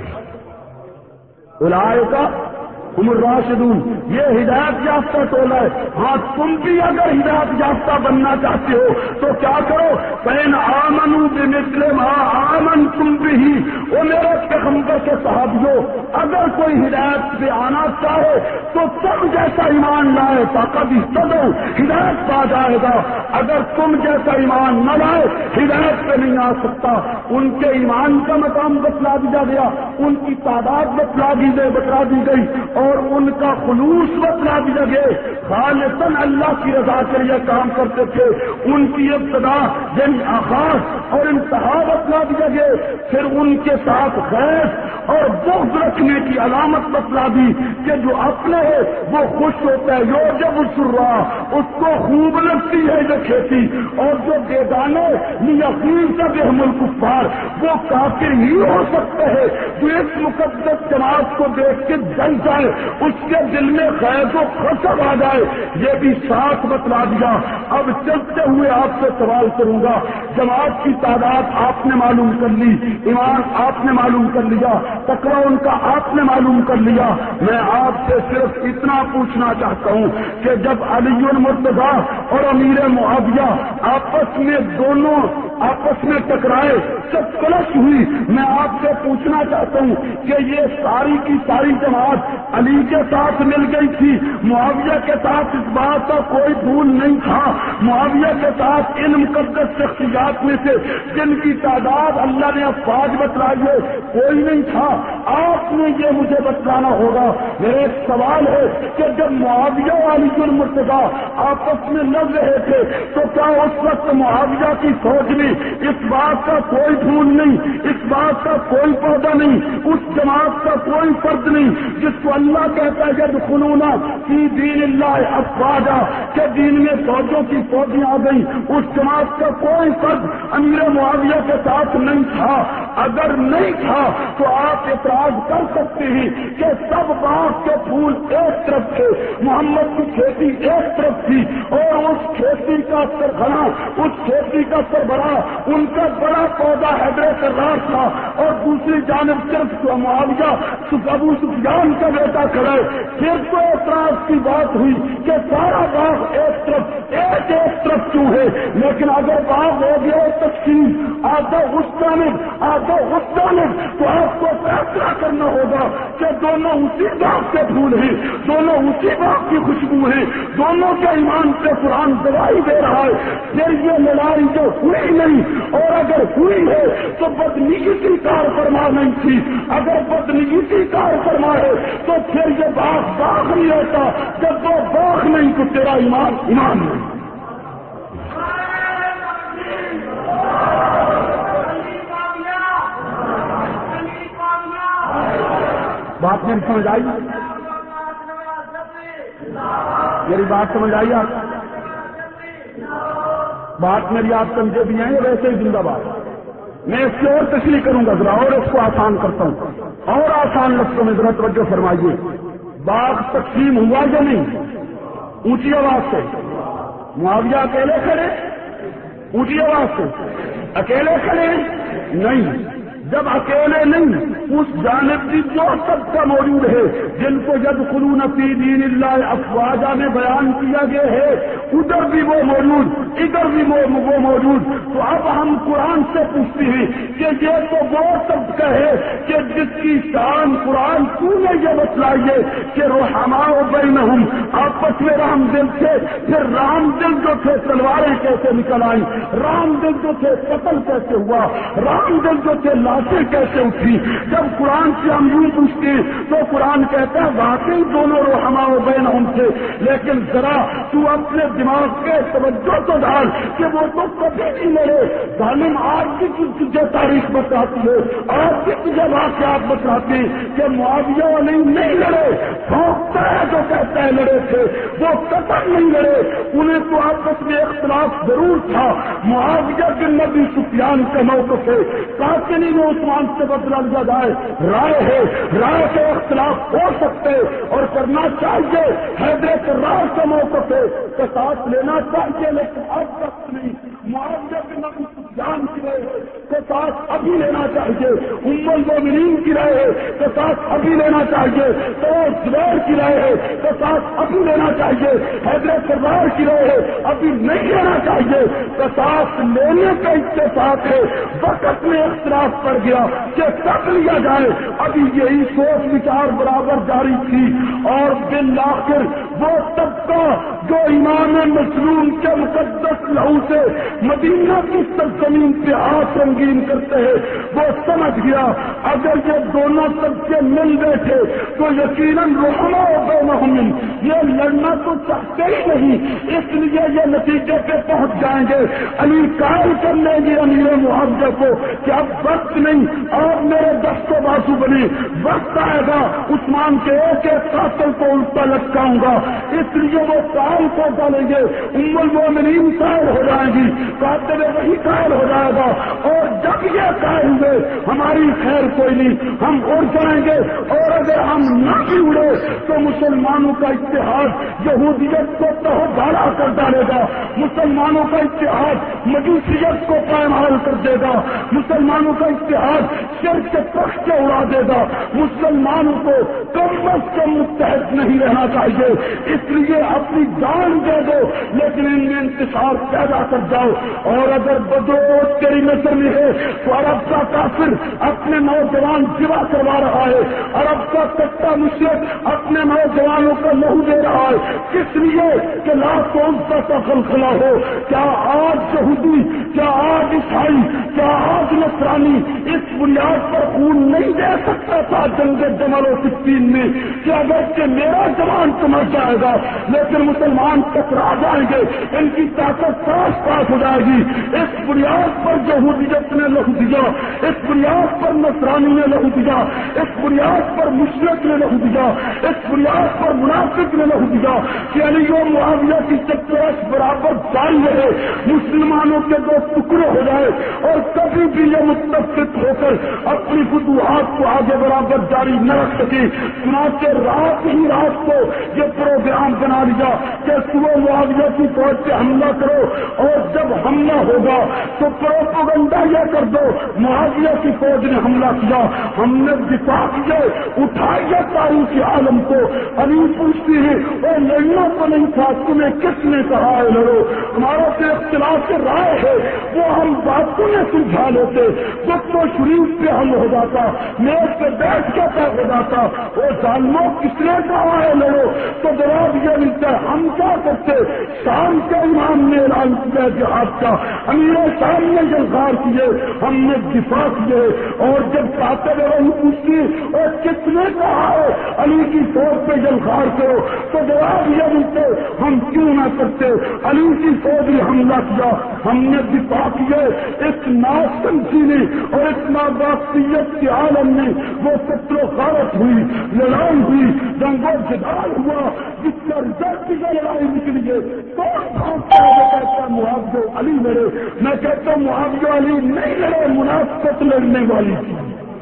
اولئک هم الراشدون، یہ ہدایت یافتہ ٹولہ ہے. ہاں تم بھی اگر ہدایت یافتہ بننا چاہتے ہو تو کیا کرو؟ فَإِنْ آمَنُوا بِمِثْلِ مَا آمَنْتُمْ بِهِ، وہ میرے پیغمبر کے صحابیوں اگر کوئی ہدایت پہ آنا چاہے تو تم جیسا ایمان لائے فقد اہتدوا، ہدایت پا جائے گا. اگر تم جیسا ایمان نہ لائے ہدایت پہ نہیں آ سکتا. ان کے ایمان کا مقام بتلا دیا گیا، ان کی تعداد بتلا دی گئی بتلا دی گئی اور ان کا خلوص بتلا دیا گیا. خالصاً اللہ کی رضا کے لیے کام کرتے تھے. ان کی ابتدا یعنی آغاز اور انتہا بتلا دیا گیا. پھر ان کے ساتھ غیظ اور بغض رکھنے کی علامت بتلا دی کہ جو اپنے ہے وہ خوش ہوتا ہے، جو جب سرا اس کو خوب لگتی ہے یہ کھیتی، اور جو بیگانے یقین سے بہم الکفار وہ کافر ہی ہو سکتے ہیں. جو اس مقدس جماعت کو دیکھ کے جل جائے، اس کے دل میں خیز و خصب آ جائے، یہ بھی ساتھ بتلا دیا. اب چلتے ہوئے آپ سے سوال کروں گا جماعت کی تعداد آپ نے معلوم کر لی، ایمان آپ نے معلوم کر لیا، تقویٰ ان کا آپ نے معلوم کر لیا. میں آپ سے صرف اتنا پوچھنا چاہتا ہوں کہ جب علی المرتضیٰ اور امیر معاویہ آپس میں دونوں آپس میں ٹکرائے، جب کلش ہوئی، میں آپ سے پوچھنا چاہتا ہوں کہ یہ ساری کی ساری جماعت علی کے ساتھ مل گئی تھی، معاویہ کے ساتھ اس بات کا کوئی بھول نہیں تھا. معاویہ کے ساتھ ان مقدس شخصیات میں سے جن کی تعداد اللہ نے افواج بتلائی ہے کوئی نہیں تھا. آپ نے یہ مجھے بتلانا ہوگا. میرا ایک سوال ہے کہ جب معاویہ و علی المرتضیٰ آپس میں لڑ رہے تھے تو کیا اس وقت معاویہ کی فوج میں اس بات کا کوئی بھول نہیں، اس بات کا کوئی پودا نہیں، اس جماعت کا کوئی فرد نہیں جس کو اللہ کہتا ہے یدخلون فی دین اللہ افواجا کہ دین میں فوجوں کی فوجیں آ گئی، اس جماعت کا کوئی فرد امیر معاویہ کے ساتھ نہیں تھا؟ اگر نہیں تھا تو آپ اعتراض کر سکتے ہیں کہ سب باغ کے پھول ایک طرف تھے، محمد کی کھیتی ایک طرف تھی، اور اس کھیتی کا سرخنا، اس کھیتی کا سربراہ، ان کا بڑا پودا حیدر کرار تھا، اور دوسری جانب صرف معاویہ ابو سفیان کا بیٹا کھڑا ہے. پھر تو اعتراض کی بات ہوئی کہ سارا باغ ایک طرف ایک ایک طرف کیوں ہے؟ لیکن اگر باغ ہو گیا تقسیم، آدھا اس جانب آدھا اس جانب، تو آپ کو فیصلہ کرنا ہوگا کہ دونوں اسی باغ کے پھول ہیں، دونوں اسی باغ کی خوشبو ہیں، دونوں کے ایمان سے قرآن گواہی دے رہا ہے. پھر یہ لڑائی جو ہوئی نہیں، اور اگر ہوئی ہے تو بدنیتی کار فرما نہیں تھی. اگر بدنیتی کار فرما ہے تو پھر یہ باغ باغ نہیں رہتا. جب وہ باغ نہیں تو تیرا ایمان ایمان نہیں. بات میری سمجھ آئی؟ میری بات سمجھ آئی آپ؟ بات میری آپ سمجھے بھی ہیں ویسے ہی زندہ باد. میں اس کی اور تشریح کروں گا ذرا، اور اس کو آسان کرتا ہوں، اور آسان لفظوں میں ذرا توجہ فرمائیے. باغ تقسیم ہوا یا نہیں؟ اونچی آواز سے. معاویہ اکیلے کھڑے؟ اونچی آواز سے. اکیلے کھڑے نہیں. جب اکیلے نہیں، اس جانب بھی جو طبقہ موجود ہے جن کو یدخلون فی دین اللہ افواجا میں بیان کیا گیا ہے، ادھر بھی وہ موجود، ادھر بھی وہ موجود. تو اب ہم قرآن سے پوچھتے ہیں کہ یہ تو وہ طبقہ ہے کہ جس کی شان قرآن کیوں نے یہ بتلائی ہے کہ رحماء بینہم، آپس میں رحم دل تھے. پھر رحم دل جو تھے تلواریں کیسے نکل آئیں، رحم دل جو تھے قتل کیسے ہوا، رحم دل جو تھے لاشیں کیسے اٹھی. جب قرآن سے ہم یوں پوچھتے تو قرآن کہتا ہے واقعی دونوں رحماء بینہم تھے، لیکن ذرا تو اپنے دماغ پہ توجہ تو ڈال کہ وہ تو کبھی نہیں لڑے. ظالم آج بھی تجھے تاریخ بتاتی ہے، آج بھی تجھے واقعات بتاتے ہیں کہ معاویہ نہیں نہیں لڑے. بھونکتا ہے جو کہتا ہے لڑے تھے، وہ قتل نہیں لڑے. انہیں تو آپس میں اختلاف ضرور تھا. معاویہ بن ابی سفیان کا موقف ہے، قاتل میں عثمان سے بدلہ لیا جائے، رائے ہے، رائے کے اختلاف ہو سکتے اور کرنا چاہیے. حیدر کرار کا موقف ہے کہ ساتھ لینا چاہیے لیکن اب تک نہیں. معاویہ بن ابی سفیان کی رائے ہے کہ ساتھ ابھی لینا چاہیے. ام المومنین کی رائے ہے کہ ساتھ ابھی لینا چاہیے. تو زبیر کی رائے ہے کہ ساتھ ابھی لینا چاہیے. حیدر کرار کی رائے ہے ابھی نہیں لینا چاہیے. کہ ساتھ لینے کا اتفاق ہے، وقت میں اختلاف پڑ گیا کہ کب لیا جائے. ابھی یہی سوچ وچار برابر جاری تھی، اور بالآخر وہ طبقہ جو امام مظلوم کے مقدس لہو سے مدینہ کی سرزمین پہ ہاتھ رنگین کرتے ہیں، وہ سمجھ گیا اگر یہ دونوں طبقے مل بیٹھے تو یقیناً رحماء بینہم یہ لڑنا تو چاہتے ہی نہیں، اس لیے یہ نتیجے پہ پہنچ جائیں گے. علی قائل کر لیں گے امیر معاویہ کو کہ اب وقت نہیں، اور میرے دست و بازو بنے، وقت آئے گا عثمان کے ایک ایک قاتل کو الٹا لٹکاؤں گا. اس لیے وہ قائل کر ڈالیں گے. ام المومنین مومنین قائل ہو جائیں گی، کاتب وہی قائل ہو جائے گا، اور جب یہ قائل ہوئے ہماری خیر کوئی نہیں، ہم اڑ جائیں گے، اور اگر ہم نہ بھی اڑے تو مسلمانوں کا اتحاد یہودیت کو تہو بھالا کر ڈالے گا، مسلمانوں کا اتحاد مجوسیت کو پائمال کر دے گا، مسلمانوں کا اتحاد شرک کے پخش سے اڑا دے گا۔ مسلمانوں کو کم از کم متحد نہیں رہنا چاہیے، اس لیے اپنی جان دے دو لیکن ان میں انتشار پیدا کر جاؤ۔ اور اگر بدوش تیری نظر میں ہے تو عرب کا کافر اپنے نوجوان جوا کروا رہا ہے، عرب کا کٹا مشرک اپنے نوجوانوں کا لہو دے رہا ہے، کس لیے کہ لا کونسا کا خلخلا ہو۔ کیا آج یہودی، کیا آج عیسائی، کیا آج نصرانی اس بنیاد پر خون نہیں دے سکتا تھا جنگ جمل و سکین میں کہ اگرچہ میرا جوان تو مر جائے گا لیکن مسلمان ٹکرا جائیں گے، ان کی طاقت پاس پاس ہو جائے گی۔ اس بنیاد پر یہودیت نے لہو دیا، اس بنیاد پر نصرانی نے لہو دیا، اس بنیاد پر مشرک نے لہو دیا، اس بنیاد پر منافق نے لہو دیا کہ علی و معاویہ کی چکرش برابر جاری رہے، مسلمانوں کے دو ٹکڑے ہو جائے اور کبھی بھی یہ متفق ہو کر اپنی فتوحات کو آگے برابر جاری نہ رکھ سکے۔ چنانچہ رات ہی رات کو یہ پروگرام بنا لیا کہ صبح معاویہ کی فوج سے حملہ کرو، اور جب حملہ ہوگا تو پروپیگنڈا یہ کر دو معاویہ کی فوج نے حملہ کیا، ہم نے دفاع کیا، اٹھائیے تاریخی عالم کو۔ علی پوچھتی ہے اور لڑنا تو نہیں تھا، تمہیں کس نے کہا ہے لڑو؟ ہمارا جو اختلاف رائے ہے وہ ہم باتوں میں سلجھا لیتے، وقت و شریف پہ حل ہو جاتا، میز پہ بیٹھ کے طے ہو جاتا۔ اور ظالموں کس نے کہا ہے لڑو؟ تو جواب یہ ملتا ہے ہم کیا کرتے؟ شام کے امام نے اعلان کیا جہاد کا، امیر شام نے جلغار کیے، ہم نے دفاع کیے۔ اور جب کاتب وہی پوچھتی اور کس نے کہا ہے علی کی فوج پہ جلغار کرو، تو جواب یہ ملتے ہم کیوں نہ کرتے؟ علی کی فوج نے حملہ کیا، ہم نے دفاع کیے۔ اس ناسمجھی نے اور اس ناباقیت کے عالم میں وہ قتل و غارت ہوئی، لڑائی ہوئی، جنگ و جدال ہوا، جس کا رزلٹ کی لڑائی نکلی ہے۔ کون بھانگتا ہے؟ میں کہتا ہوں معاویہ علی لڑے، میں کہتا ہوں معاویہ علی نہیں لڑے، منافقت لڑنے والی تھی۔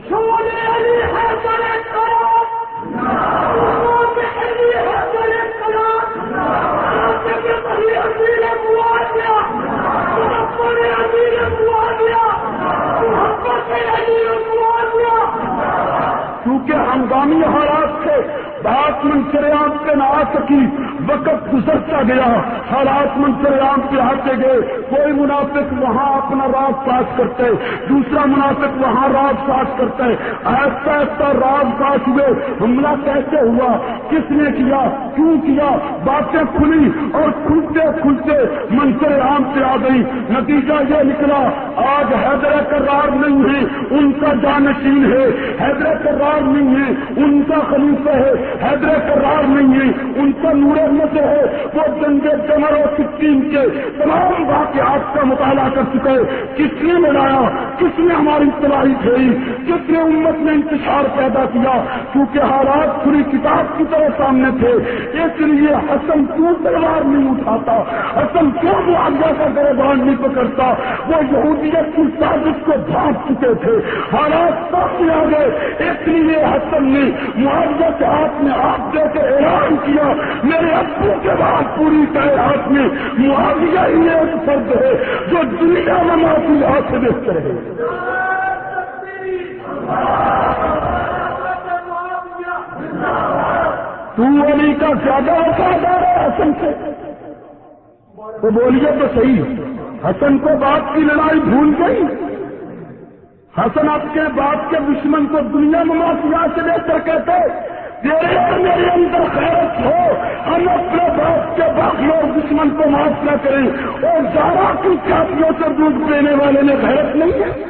کیونکہ ہنگامی حالات سے بات منصریام پہ نہ آ سکی، وقت گزرتا گیا، حالات منصریام پہ آتے گئے، کوئی منافق وہاں اپنا راز پاس کرتے، دوسرا منافق وہاں راز پاس کرتے، ایسا ایسا راز پاس ہوئے۔ حملہ کیسے ہوا، کس نے کیا، کیوں کیا، باتیں کھلی اور کھلتے کھلتے منصریام پہ آ گئی۔ نتیجہ یہ نکلا آج حیدر کرار نہیں ہے، ان کا جانشین ہے، حیدر کرار نہیں ہے، ان کا خلیفہ ہے، حیدر کرار نہیں ہے، ان کا نور نظر ہے، وہ جنگ جمل و سکین کے تمام واقعات کا مطالعہ کر چکے۔ کس نے لڑایا، کس نے ہماری تباہی کھیلی، کس نے امت میں انتشار پیدا کیا؟ کیونکہ حالات پوری کتاب کی طرح سامنے تھے، اس لیے حسن کیوں تلوار نہیں اٹھاتا، حسن کیوں معاویہ کا گریبان نہیں پکڑتا؟ وہ یہودیت کی سازش کو بھانپ چکے تھے، حالات سامنے آ گئے، اس لیے حسن نے معاویہ کے ہاتھ میں ہاتھ دے کے اعلان کیا میرے ابو کے بعد پوری کائنات میں معاویہ ہی ایک فرد ہے جو دنیا میں معافی ہاتھ سے بہتر ہے۔ تو علی کا زیادہ وفادار ہے حسن سے؟ تو بولیے تو صحیح، حسن کو باپ کی لڑائی بھول گئی؟ حسن آپ کے باپ کے دشمن کو دنیا میں معافیات سے بہتر کہتے؟ تیرے اور میرے اندر خیرت ہو، ہم اپنے باپ کے باقی اور دشمن کو معاف نہ کریں، اور زارا کی چھاتیوں سے دودھ پینے والے نے خیرت نہیں ہے؟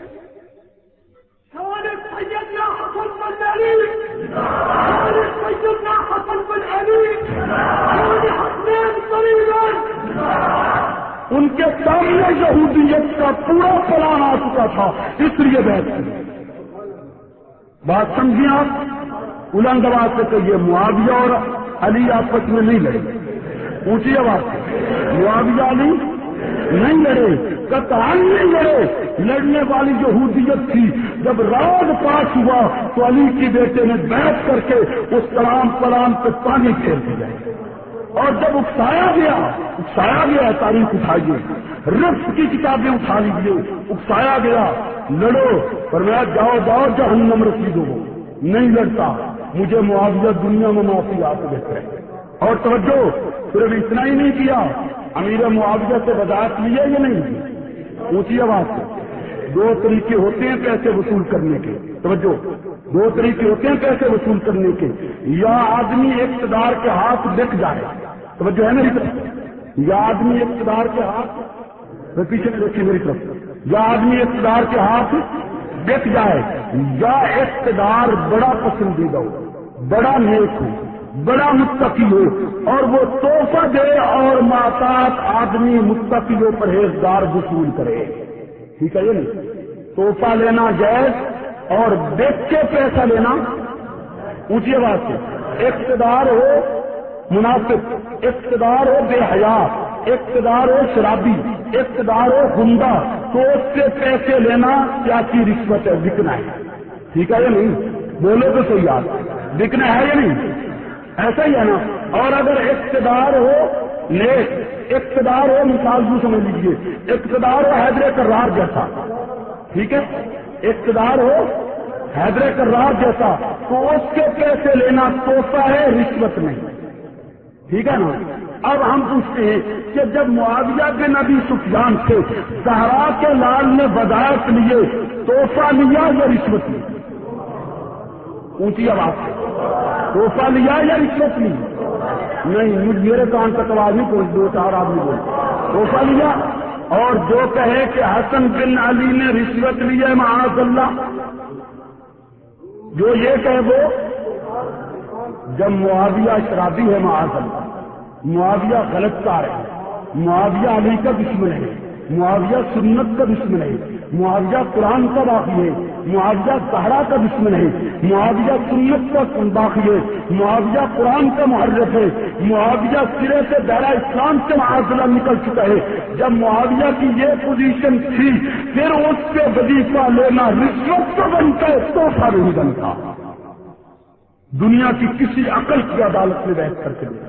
ان کے سامنے یہودیت کا پورا پلان آ چکا تھا، اس لیے بہت بات سمجھیں آپ، الند آواز سے کہیے معاویہ اور علی آپس میں نہیں لڑے، اونچی آواز سے معاویہ علی نہیں لڑے، قطعاً نہیں لڑے۔ لڑنے والی جو یہودیت تھی، جب راز پاس ہوا تو علی کی بیٹے نے بیٹھ کر کے اس کلام کلام پہ پانی پھیر دیا، اور جب اکسایا گیا اکسایا گیا تاریخ اٹھائیے، رفت کی کتابیں اٹھا لیجیے، اکسایا گیا لڑو، فرمایا جاؤ جاؤ جہنم رسیدو، نہیں لڑتا، مجھے معاویہ دنیا میں معافیات دیتے ہیں۔ اور توجہ، صرف اتنا ہی نہیں کیا، امیر معاویہ سے وضاحت لیے یا نہیں؟ اونچی آواز سے۔ دو طریقے ہوتے ہیں پیسے وصول کرنے کے، توجہ، دو طریقے ہوتے ہیں پیسے وصول کرنے کے، یا آدمی اقتدار کے ہاتھ بک جائے، توجہ ہے میری طرف، یا آدمی اقتدار کے ہاتھ، میں پیچھے میں دیکھیے میری طرف، یا آدمی اقتدار کے ہاتھ بک جائے، یا اقتدار بڑا پسندیدہ ہو، بڑا نیک ہو، بڑا متقی ہو، اور وہ تحفہ دے اور محتاط آدمی متقی و پرہیزگار وصول کرے، ٹھیک ہے یہ نہیں؟ تحفہ لینا جائز اور بیچ کے پیسہ لینا، اونچی آواز سے، اقتدار ہو منافق، اقتدار ہو بے حیا، اقتدار ہو شرابی، اقتدار ہو گنڈا، تو اس سے پیسے لینا سیاسی رشوت ہے، بکنا ہے، ٹھیک ہے یا نہیں؟ بولو تو صحیح یاد، بکنا ہے یا نہیں؟ ایسا ہی ہے نا؟ اور اگر اقتدار ہو نیک، اقتدار ہو، مثال یوں سمجھ لیجیے، اقتدار ہو حیدر کرار جیسا، ٹھیک ہے، اقتدار ہو حیدر کرار جیسا، تو اس کے پیسے لینا تحفہ ہے، رشوت نہیں، ٹھیک ہے نا؟ اب ہم پوچھتے ہیں کہ جب معاویہ بن ابی سفیان سے زہرا کے لال نے وضاحت لیے، تحفہ لیا یا رشوت لی؟ اونچی آواز سے، تحفہ لیا یا رشوت لی؟ نہیں، مجھ میرے کان تک آواز نہیں پہنچ، دو چار آدمی بولے تحفہ لیا۔ اور جو کہے کہ حسن بن علی نے رشوت لی ہے معاذ اللہ، جو یہ کہے وہ، جب معاویہ شرابی ہے معاذ اللہ، معاویہ غلط کار ہے، معاویہ علی کا دشمن ہے، معاویہ سنت کا دشمن ہے، معاویہ قرآن کا باقی ہے، معاویہ زہرا کا دشمن ہے، معاویہ سنت کا باقی ہے، معاویہ قرآن کا محرف ہے، معاویہ سرے سے دائرہ اسلام سے معاذ اللہ نکل چکا ہے۔ جب معاویہ کی یہ پوزیشن تھی، پھر اس سے وظیفہ لینا رشوت تو بنتا ہے، تحفہ نہیں بنتا۔ دنیا کی کسی عقل کی عدالت میں بیٹھ کر کے دیکھیں،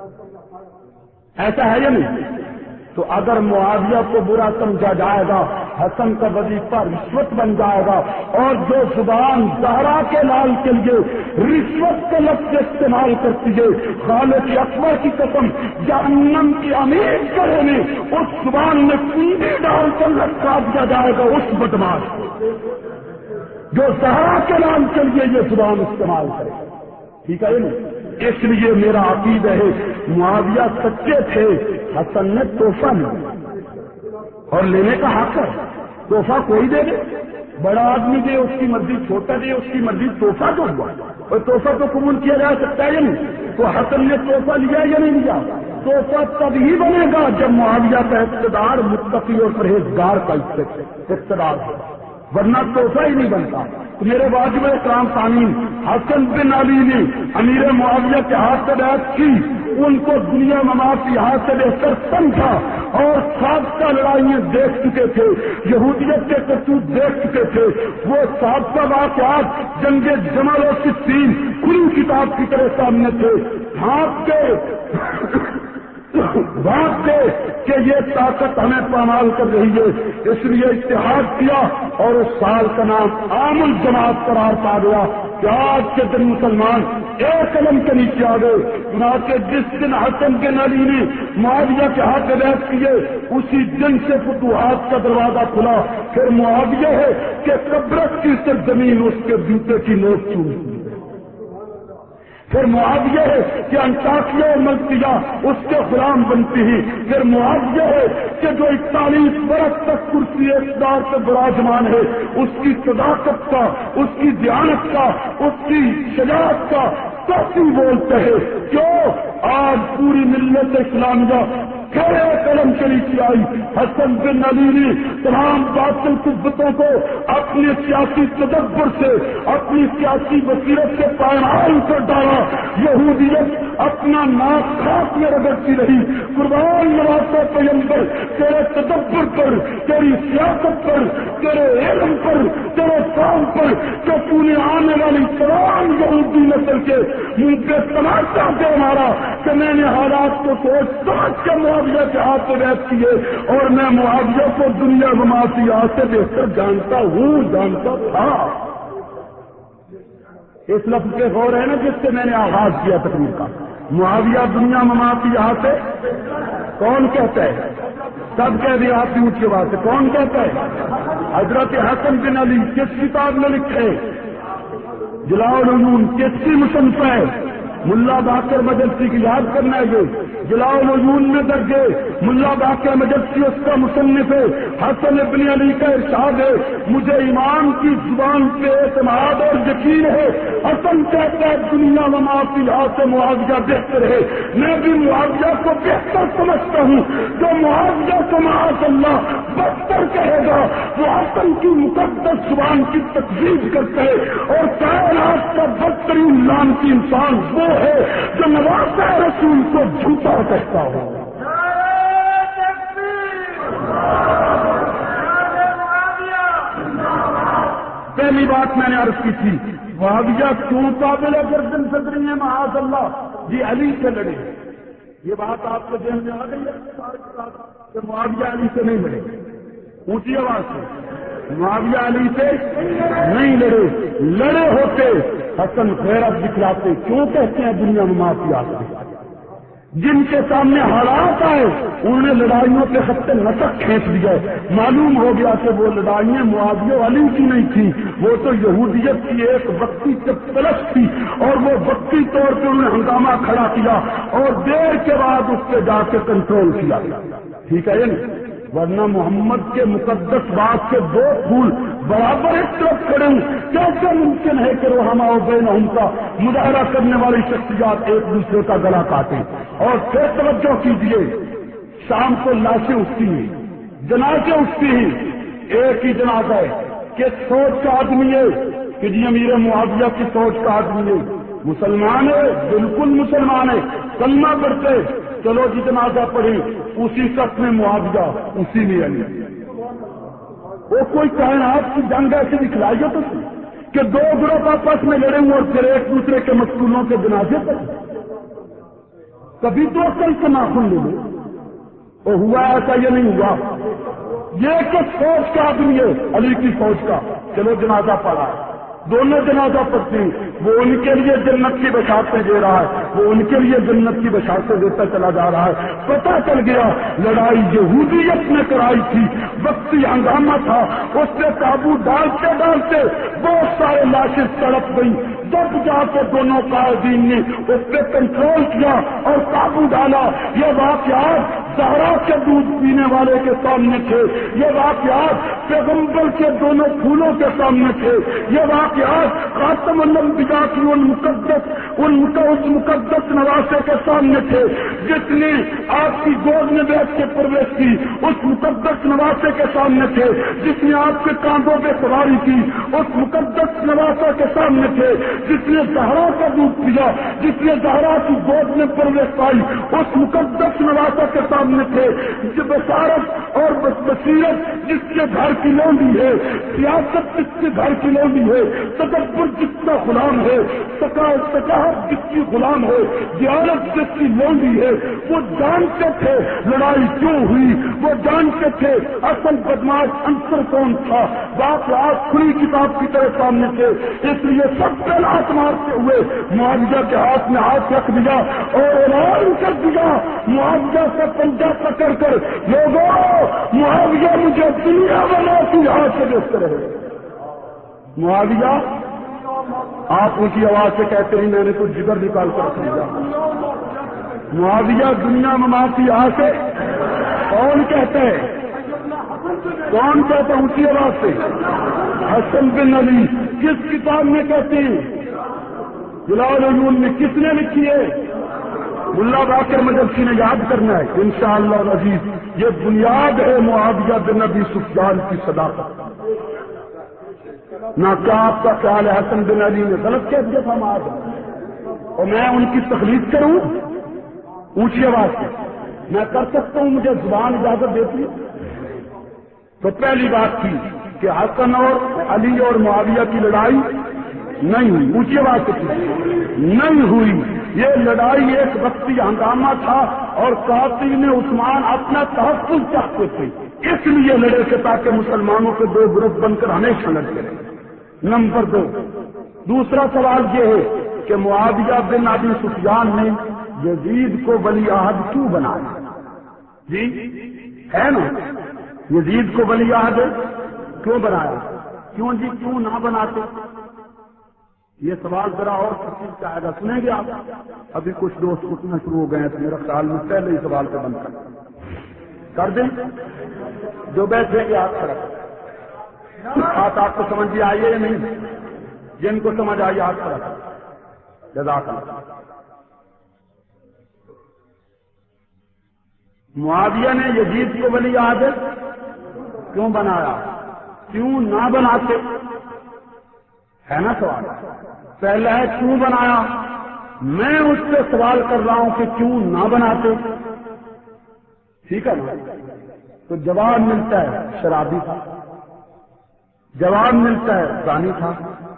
ایسا ہے یا نہیں؟ تو اگر معاویہ کو برا سمجھا جائے گا، حسن کا وظیفہ رشوت بن جائے گا، اور جو زبان زہرا کے لال کے لیے رشوت کے لفظ استعمال کرتی ہے، خالق اکبر کی قسم، جہنم کی امید کرے نے اس زبان میں کنڈی ڈال کر لٹکا دیا جائے گا اس بدماش کو جو زہرا کے لال کے لیے یہ زبان استعمال کرے، ٹھیک ہے نہیں؟ اس لیے میرا عقیدہ ہے معاویہ سچے تھے، حسن نے تحفہ لیا اور لینے کا حق ہے، تحفہ کوئی دے دے، بڑا آدمی دے اس کی مرضی، چھوٹا دے اس کی مرضی، تحفہ جو ہوا اور تحفہ تو قبول کیا جا سکتا ہے یا نہیں؟ تو حسن نے تحفہ لیا یا نہیں لیا؟ تحفہ تب ہی بنے گا جب معاویہ کا اقتدار متقی اور پرہیزگار کا اقتدار ہوگا، ورنہ تحفہ ہی نہیں بنتا۔ تو میرے واجب اکرام سامعین، حسن بن علی نے امیر معاویہ کے ہاتھ سے بیعت کی، ان کو دنیا ممات کی ہاتھ سے بہتر سمجھا، اور سابقہ لڑائیاں دیکھ چکے تھے، یہودیت کے کرتوت دیکھ چکے تھے، وہ سابقہ واقعات جنگ جمل و صفین کھلی کتاب کی طرح سامنے تھے، ہاتھ کے بات دے کہ یہ طاقت ہمیں پامال کر رہی ہے، اس لیے اتحاد کیا اور اس سال کا نام عام الجماعت قرار پا گیا کہ آج کے دن مسلمان ایک قلم کے نیچے آ گئے۔ چنانچہ جس دن حسن بن علی نے معاویہ کے ہاتھ میں بیعت کیے، اسی دن سے فتوحات کا دروازہ کھلا۔ پھر معاویہ ہے کہ قبرص کی سرزمین اس کے جوتے کی نوک چومتی ہے، پھر معاویہ ہے کہ انطاکیہ اور ملتیہ اس کے غلام بنتی ہی، پھر معاویہ ہے کہ جو اکتالیس برس تک کرسی اقتدار پہ براجمان ہے، اس کی صداقت کا، اس کی دیانت کا، اس کی شجاعت کا کافی بولتے ہیں۔ کیوں؟ آج پوری ملت اسلامیہ پھر قلم شریف کی آئی. حسن بن علی نے تمام باطل قوتوں کو اپنے سیاسی تدبر سے اپنی سیاسی بصیرت سے پائمال کر ڈالا. یہودیت اپنا ناک خاک میں رگڑتی رہی. قربان نوازا پیغمبر تیرے تدبر پر، تیری سیاست پر، تیرے علم پر، تیرے کام پر کہ تو نے آنے والی تمام یہودی نسل کے منہ پہ تماشا دے مارا کہ میں نے حالات کو سوچ سمجھ کے معاویہ کے ہاتھ سے بیعت کیے اور میں معاویہ کو دنیا مماثی ہاتھ سے دیکھ کر جانتا ہوں، جانتا تھا. اس لفظ کے غور ہے نا جس سے میں نے آغاز کیا تقریر کا. معاویہ دنیا مماثی ہاتھ سے کون کہتا ہے؟ سب کہہ دیا آپ کی اونچی آواز سے. کون کہتا ہے؟ حضرت حسن بن علی. کس کتاب میں لکھے؟ جلاء العیون. کس کی مصنف ہے؟ ملا باقر مجلسی کی. یاد کرنا ہے یہ جلاء العیون میں درج ہے. ملا باقر مجلسی اس کا مصنف ہے. حسن ابن علی کا ارشاد ہے مجھے امام کی زبان پہ اعتماد اور یقین ہے. حسن کہتا ہے دنیا و ما فیہا سے معاویہ بہتر ہے. میں بھی معاویہ کو بہتر سمجھتا ہوں. جو معاویہ کو معاذ اللہ بدتر کہے گا وہ حسن کی مقدس زبان کی تکذیب کرتا ہے. اور کائنات کا بدترین لعنتی انسان وہ ہے جو نوازہ رسول کو جھوٹا کہتا ہو. پہلی بات میں نے عرض کی تھی معاویہ کیوں قابل گردن صدری ہے معاذ اللہ. جی علی سے لڑے. یہ بات آپ کے ذہن میں آ گئی ہے کہ معاویہ علی سے نہیں لڑے. اونچی آواز سے معاویہ علی سے نہیں لڑے. لڑے ہوتے حسن غیرت دکھلاتے. کیوں کہتے ہیں دنیا میں معافی آتے؟ جن کے سامنے حالات آئے انہوں نے لڑائیوں کے خط نسق کھینچ دیا. معلوم ہو گیا کہ وہ لڑائیاں معاویہ علی کی نہیں تھی، وہ تو یہودیت کی ایک وقتی تلش تھی اور وہ وقتی طور پہ انہوں نے ہنگامہ کھڑا کیا اور دیر کے بعد اس پہ جا کے کنٹرول کیا. ٹھیک ہے نا؟ ورنہ محمد کے مقدس بات کے دو پھول برابر ایک طرف کھڑے ہوں کیسے ممکن ہے کہ رحماء بینہم کا مظاہرہ کرنے والی شخصیات ایک دوسرے کا گلا کاٹیں؟ اور پھر توجہ کیجیے شام کو لاشیں اٹھتی ہیں، جنازے اٹھتی ہیں. ایک ہی جنازہ ہے کس سوچ کا آدمی ہے کہ جی امیر معاویہ کی سوچ کا آدمی ہے. مسلمان ہے، بالکل مسلمان ہے، کلمہ پڑھتے. چلو جی جنازہ پڑھی اسی صف میں معاویہ، اسی میں علی. وہ کوئی کائنات کی جنگ ایسی دکھلائی ہو تو کہ دو گروپ آپس میں لڑے ہوئے اور پھر ایک دوسرے کے مقتولوں کے جنازے پر. کبھی تو عقل سے ناخن لے لو. وہ ہوا ایسا یہ نہیں ہوا. یہ کہ فوج کا آدمی ہے علی کی فوج کا. چلو جنازہ پڑھا ہے، دونوں جنازہ پڑھتے ہیں. وہ ان کے لیے جنت کی بشارتیں دے رہا ہے، وہ ان کے لیے جنت کی بشارتیں دیتا چلا جا رہا ہے. پتہ چل گیا لڑائی یہودیت نے کرائی تھی، وقتی ہنگامہ تھا. اس پہ قابو ڈالتے ڈالتے بہت سارے لاشیں تڑپ گئی. جب جا کے دونوں قائدین نے اس پہ کنٹرول کیا اور قابو ڈالا. یہ واقعات زہرا کے دودھ پینے والے کے سامنے تھے، یہ واقعات پیغمبر کے دونوں پھولوں کے سامنے تھے، یہ واقعات خاتم الانبیاء کی ان مقدس ان اس مقدس نواسے کے سامنے تھے جس نے آپ کی گود میں بیٹھ کے پرورش کی. اس مقدس نواسے کے سامنے تھے جس نے آپ کے کاندھوں پہ سواری کی. اس مقدس نواسے کے سامنے تھے جس نے زہرا کا دودھ پیا، جس نے زہرا کی گود میں پرورش پائی. اس مقدس نواسے کے سامنے تھے جو بشارت اور بصیرت جس کے گھر کی لونڈی ہے، سیاست جس کے گھر کی لونڈی ہے، تدبر جس کا غلام ہے، ثقافت جس کی غلام ہے، دیانت جس کی لونڈی ہے. وہ جانتے تھے لڑائی کیوں ہوئی، وہ جانتے تھے اصل بدماش عنصر کون تھا. واقعات کھلی کتاب کی طرح سامنے تھے. اس لیے سب پہ لات مارتے ہوئے معاویہ کے ہاتھ میں ہاتھ رکھ دیا اور اعلان کر دیا معاویہ سے پنجہ پکڑ کر لوگوں معاویہ مجھے دنیا بنا کی ہاتھ سے دیکھتے رہے. معاویہ آپ ان کی آواز سے کہتے ہیں میں نے تو جگر نکال کر رکھ دیا. معاویہ دنیا میں معافی یہاں سے کون کہتے ہیں؟ کون کہتا ہے اونچی آواز سے؟ حسن بن علی. کس کتاب میں کہتے ہیں؟ جلاء العیون میں. کس نے لکھی ہے؟ ملا باقر مجلسی نے یاد کرنا ہے انشاءاللہ العزیز، یہ بنیاد ہے معاویہ بن ابی سفیان کی صداقت۔ نہ کیا آپ کا خیال ہے حسن بن علی نے غلط کہہ دیا تھا معاذ، اور میں ان کی تخلیق کروں؟ اونچی آواز سے میں کر سکتا ہوں، مجھے زبان اجازت دیتی ہے؟ تو پہلی بات تھی کہ حسن اور علی اور معاویہ کی لڑائی نہیں ہوئی، اونچی آواز سے نہیں ہوئی، یہ لڑائی ایک وقتی ہنگامہ تھا اور قاتل عثمان اپنا تحفظ چاہتے تھے، اس لیے لڑے تھے تاکہ مسلمانوں کے دو گروپ بن کر ہمیشہ لڑتے رہے۔ نمبر دو، دوسرا سوال یہ ہے کہ معاویہ بن ابی سفیان نے یزید کو ولی عہد کیوں بنایا؟ جی ہے نا، یزید کو ولی عہد کیوں بنایا؟ کیوں جی کیوں نہ بناتے؟ یہ سوال ذرا اور تفصیل سے آئے گا، سنیں گے آپ؟ ابھی کچھ دوست اٹھنا شروع ہو گئے ہیں، میرا خیال میں پہلے ہی سوال پہ بند کر کر دیں۔ جو بیٹھے گے آپ کھڑا بات آپ کو سمجھ میں آئی ہے یا نہیں؟ جن کو سمجھ آئی آپ کھڑا جزاک اللہ۔ معاویہ نے یزید کو ولی عہد کیوں بنایا؟ کیوں نہ بناتے؟ ہے نا سوال؟ پہلا ہے کیوں بنایا، میں اس سے سوال کر رہا ہوں کہ کیوں نہ بناتے، ٹھیک ہے نا؟ تو جواب ملتا ہے شرابی تھا، جواب ملتا ہے زانی تھا،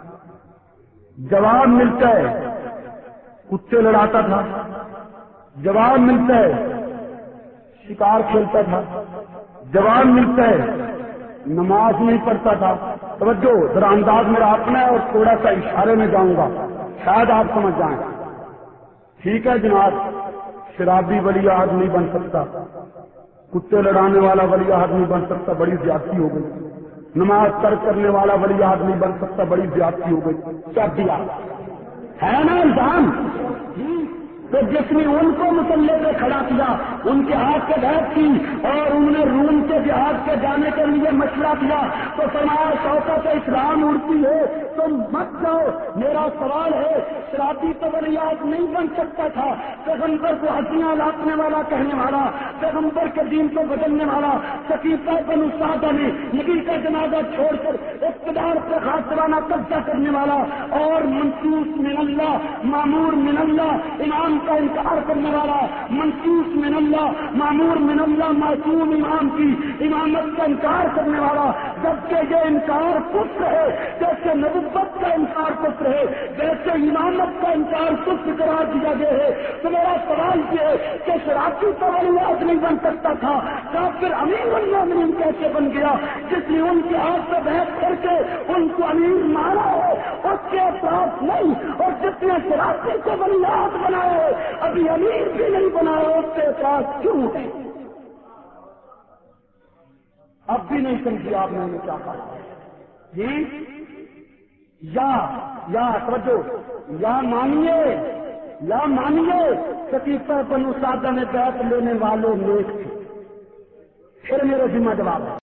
جواب ملتا ہے کتے لڑاتا تھا، جواب ملتا ہے شکار کھیلتا تھا، جواب ملتا ہے نماز نہیں پڑھتا تھا۔ توجہ، ذرا انداز میرا اپنا ہے اور تھوڑا سا اشارے میں جاؤں گا، شاید آپ سمجھ جائیں۔ ٹھیک ہے جناب، شرابی ولی عہد نہیں بن سکتا، کتے لڑانے والا ولی عہد نہیں بن سکتا، بڑی زیادتی ہو گئی۔ نماز ترک کرنے والا ولی عہد نہیں بن سکتا، بڑی زیادتی ہو گئی۔ کیا دیا ہے نا الزام؟ تو جس نے ان کو مسلح پہ کھڑا کیا، ان کے ہاتھ سے بیعت کی اور انہوں نے روم کے جہاد کے جانے کے لیے مشورہ کیا، تو فرمایا شوکت اسلام اڑتی ہے تم مت جاؤ۔ میرا سوال ہے، شرابی تو ولی عہد نہیں بن سکتا تھا، پیغمبر کو ہنسیاں لاپنے والا کہنے والا، پیغمبر کے دین کو بدلنے والا، سقیفہ بنو سعدہ نے نبی کا جنازہ چھوڑ کر اقتدار پر خاصرانہ قبضہ کرنے والا اور منصوص من اللہ مامور من اللہ امام کا انکار کرنے والا، منصوص من اللہ مامور من اللہ معصوم امام کی امامت کا انکار کرنے والا، جبکہ یہ انکار کفر ہے، جیسے نبوت کا انکار کفر ہے، ویسے امامت کا انکار کفر قرار دیا گیا ہے۔ تو میرا سوال یہ ہے کہ شرابی تو ولی عہد نہیں بن سکتا تھا، کافر امیر المومنین کیسے بن گیا؟ جس نے ان کے ہاتھ سے بیعت کر کے ان کو امیر مانا ہے اس کے اعتراف نہیں، اور جس نے شرابی کو ولی عہد بنایا ہے ابھی امیر بھی نہیں بنایا، اس سے اعتراض کیوں ہے؟ اب بھی نہیں سمجھی آپ نے کیا کہا جی؟ یا یا توجہ، یا مانیے یا مانیے سقیفہ بنو سعدہ میں بیعت لینے والے نیک تھے، پھر میرے ذمہ جواب ہے۔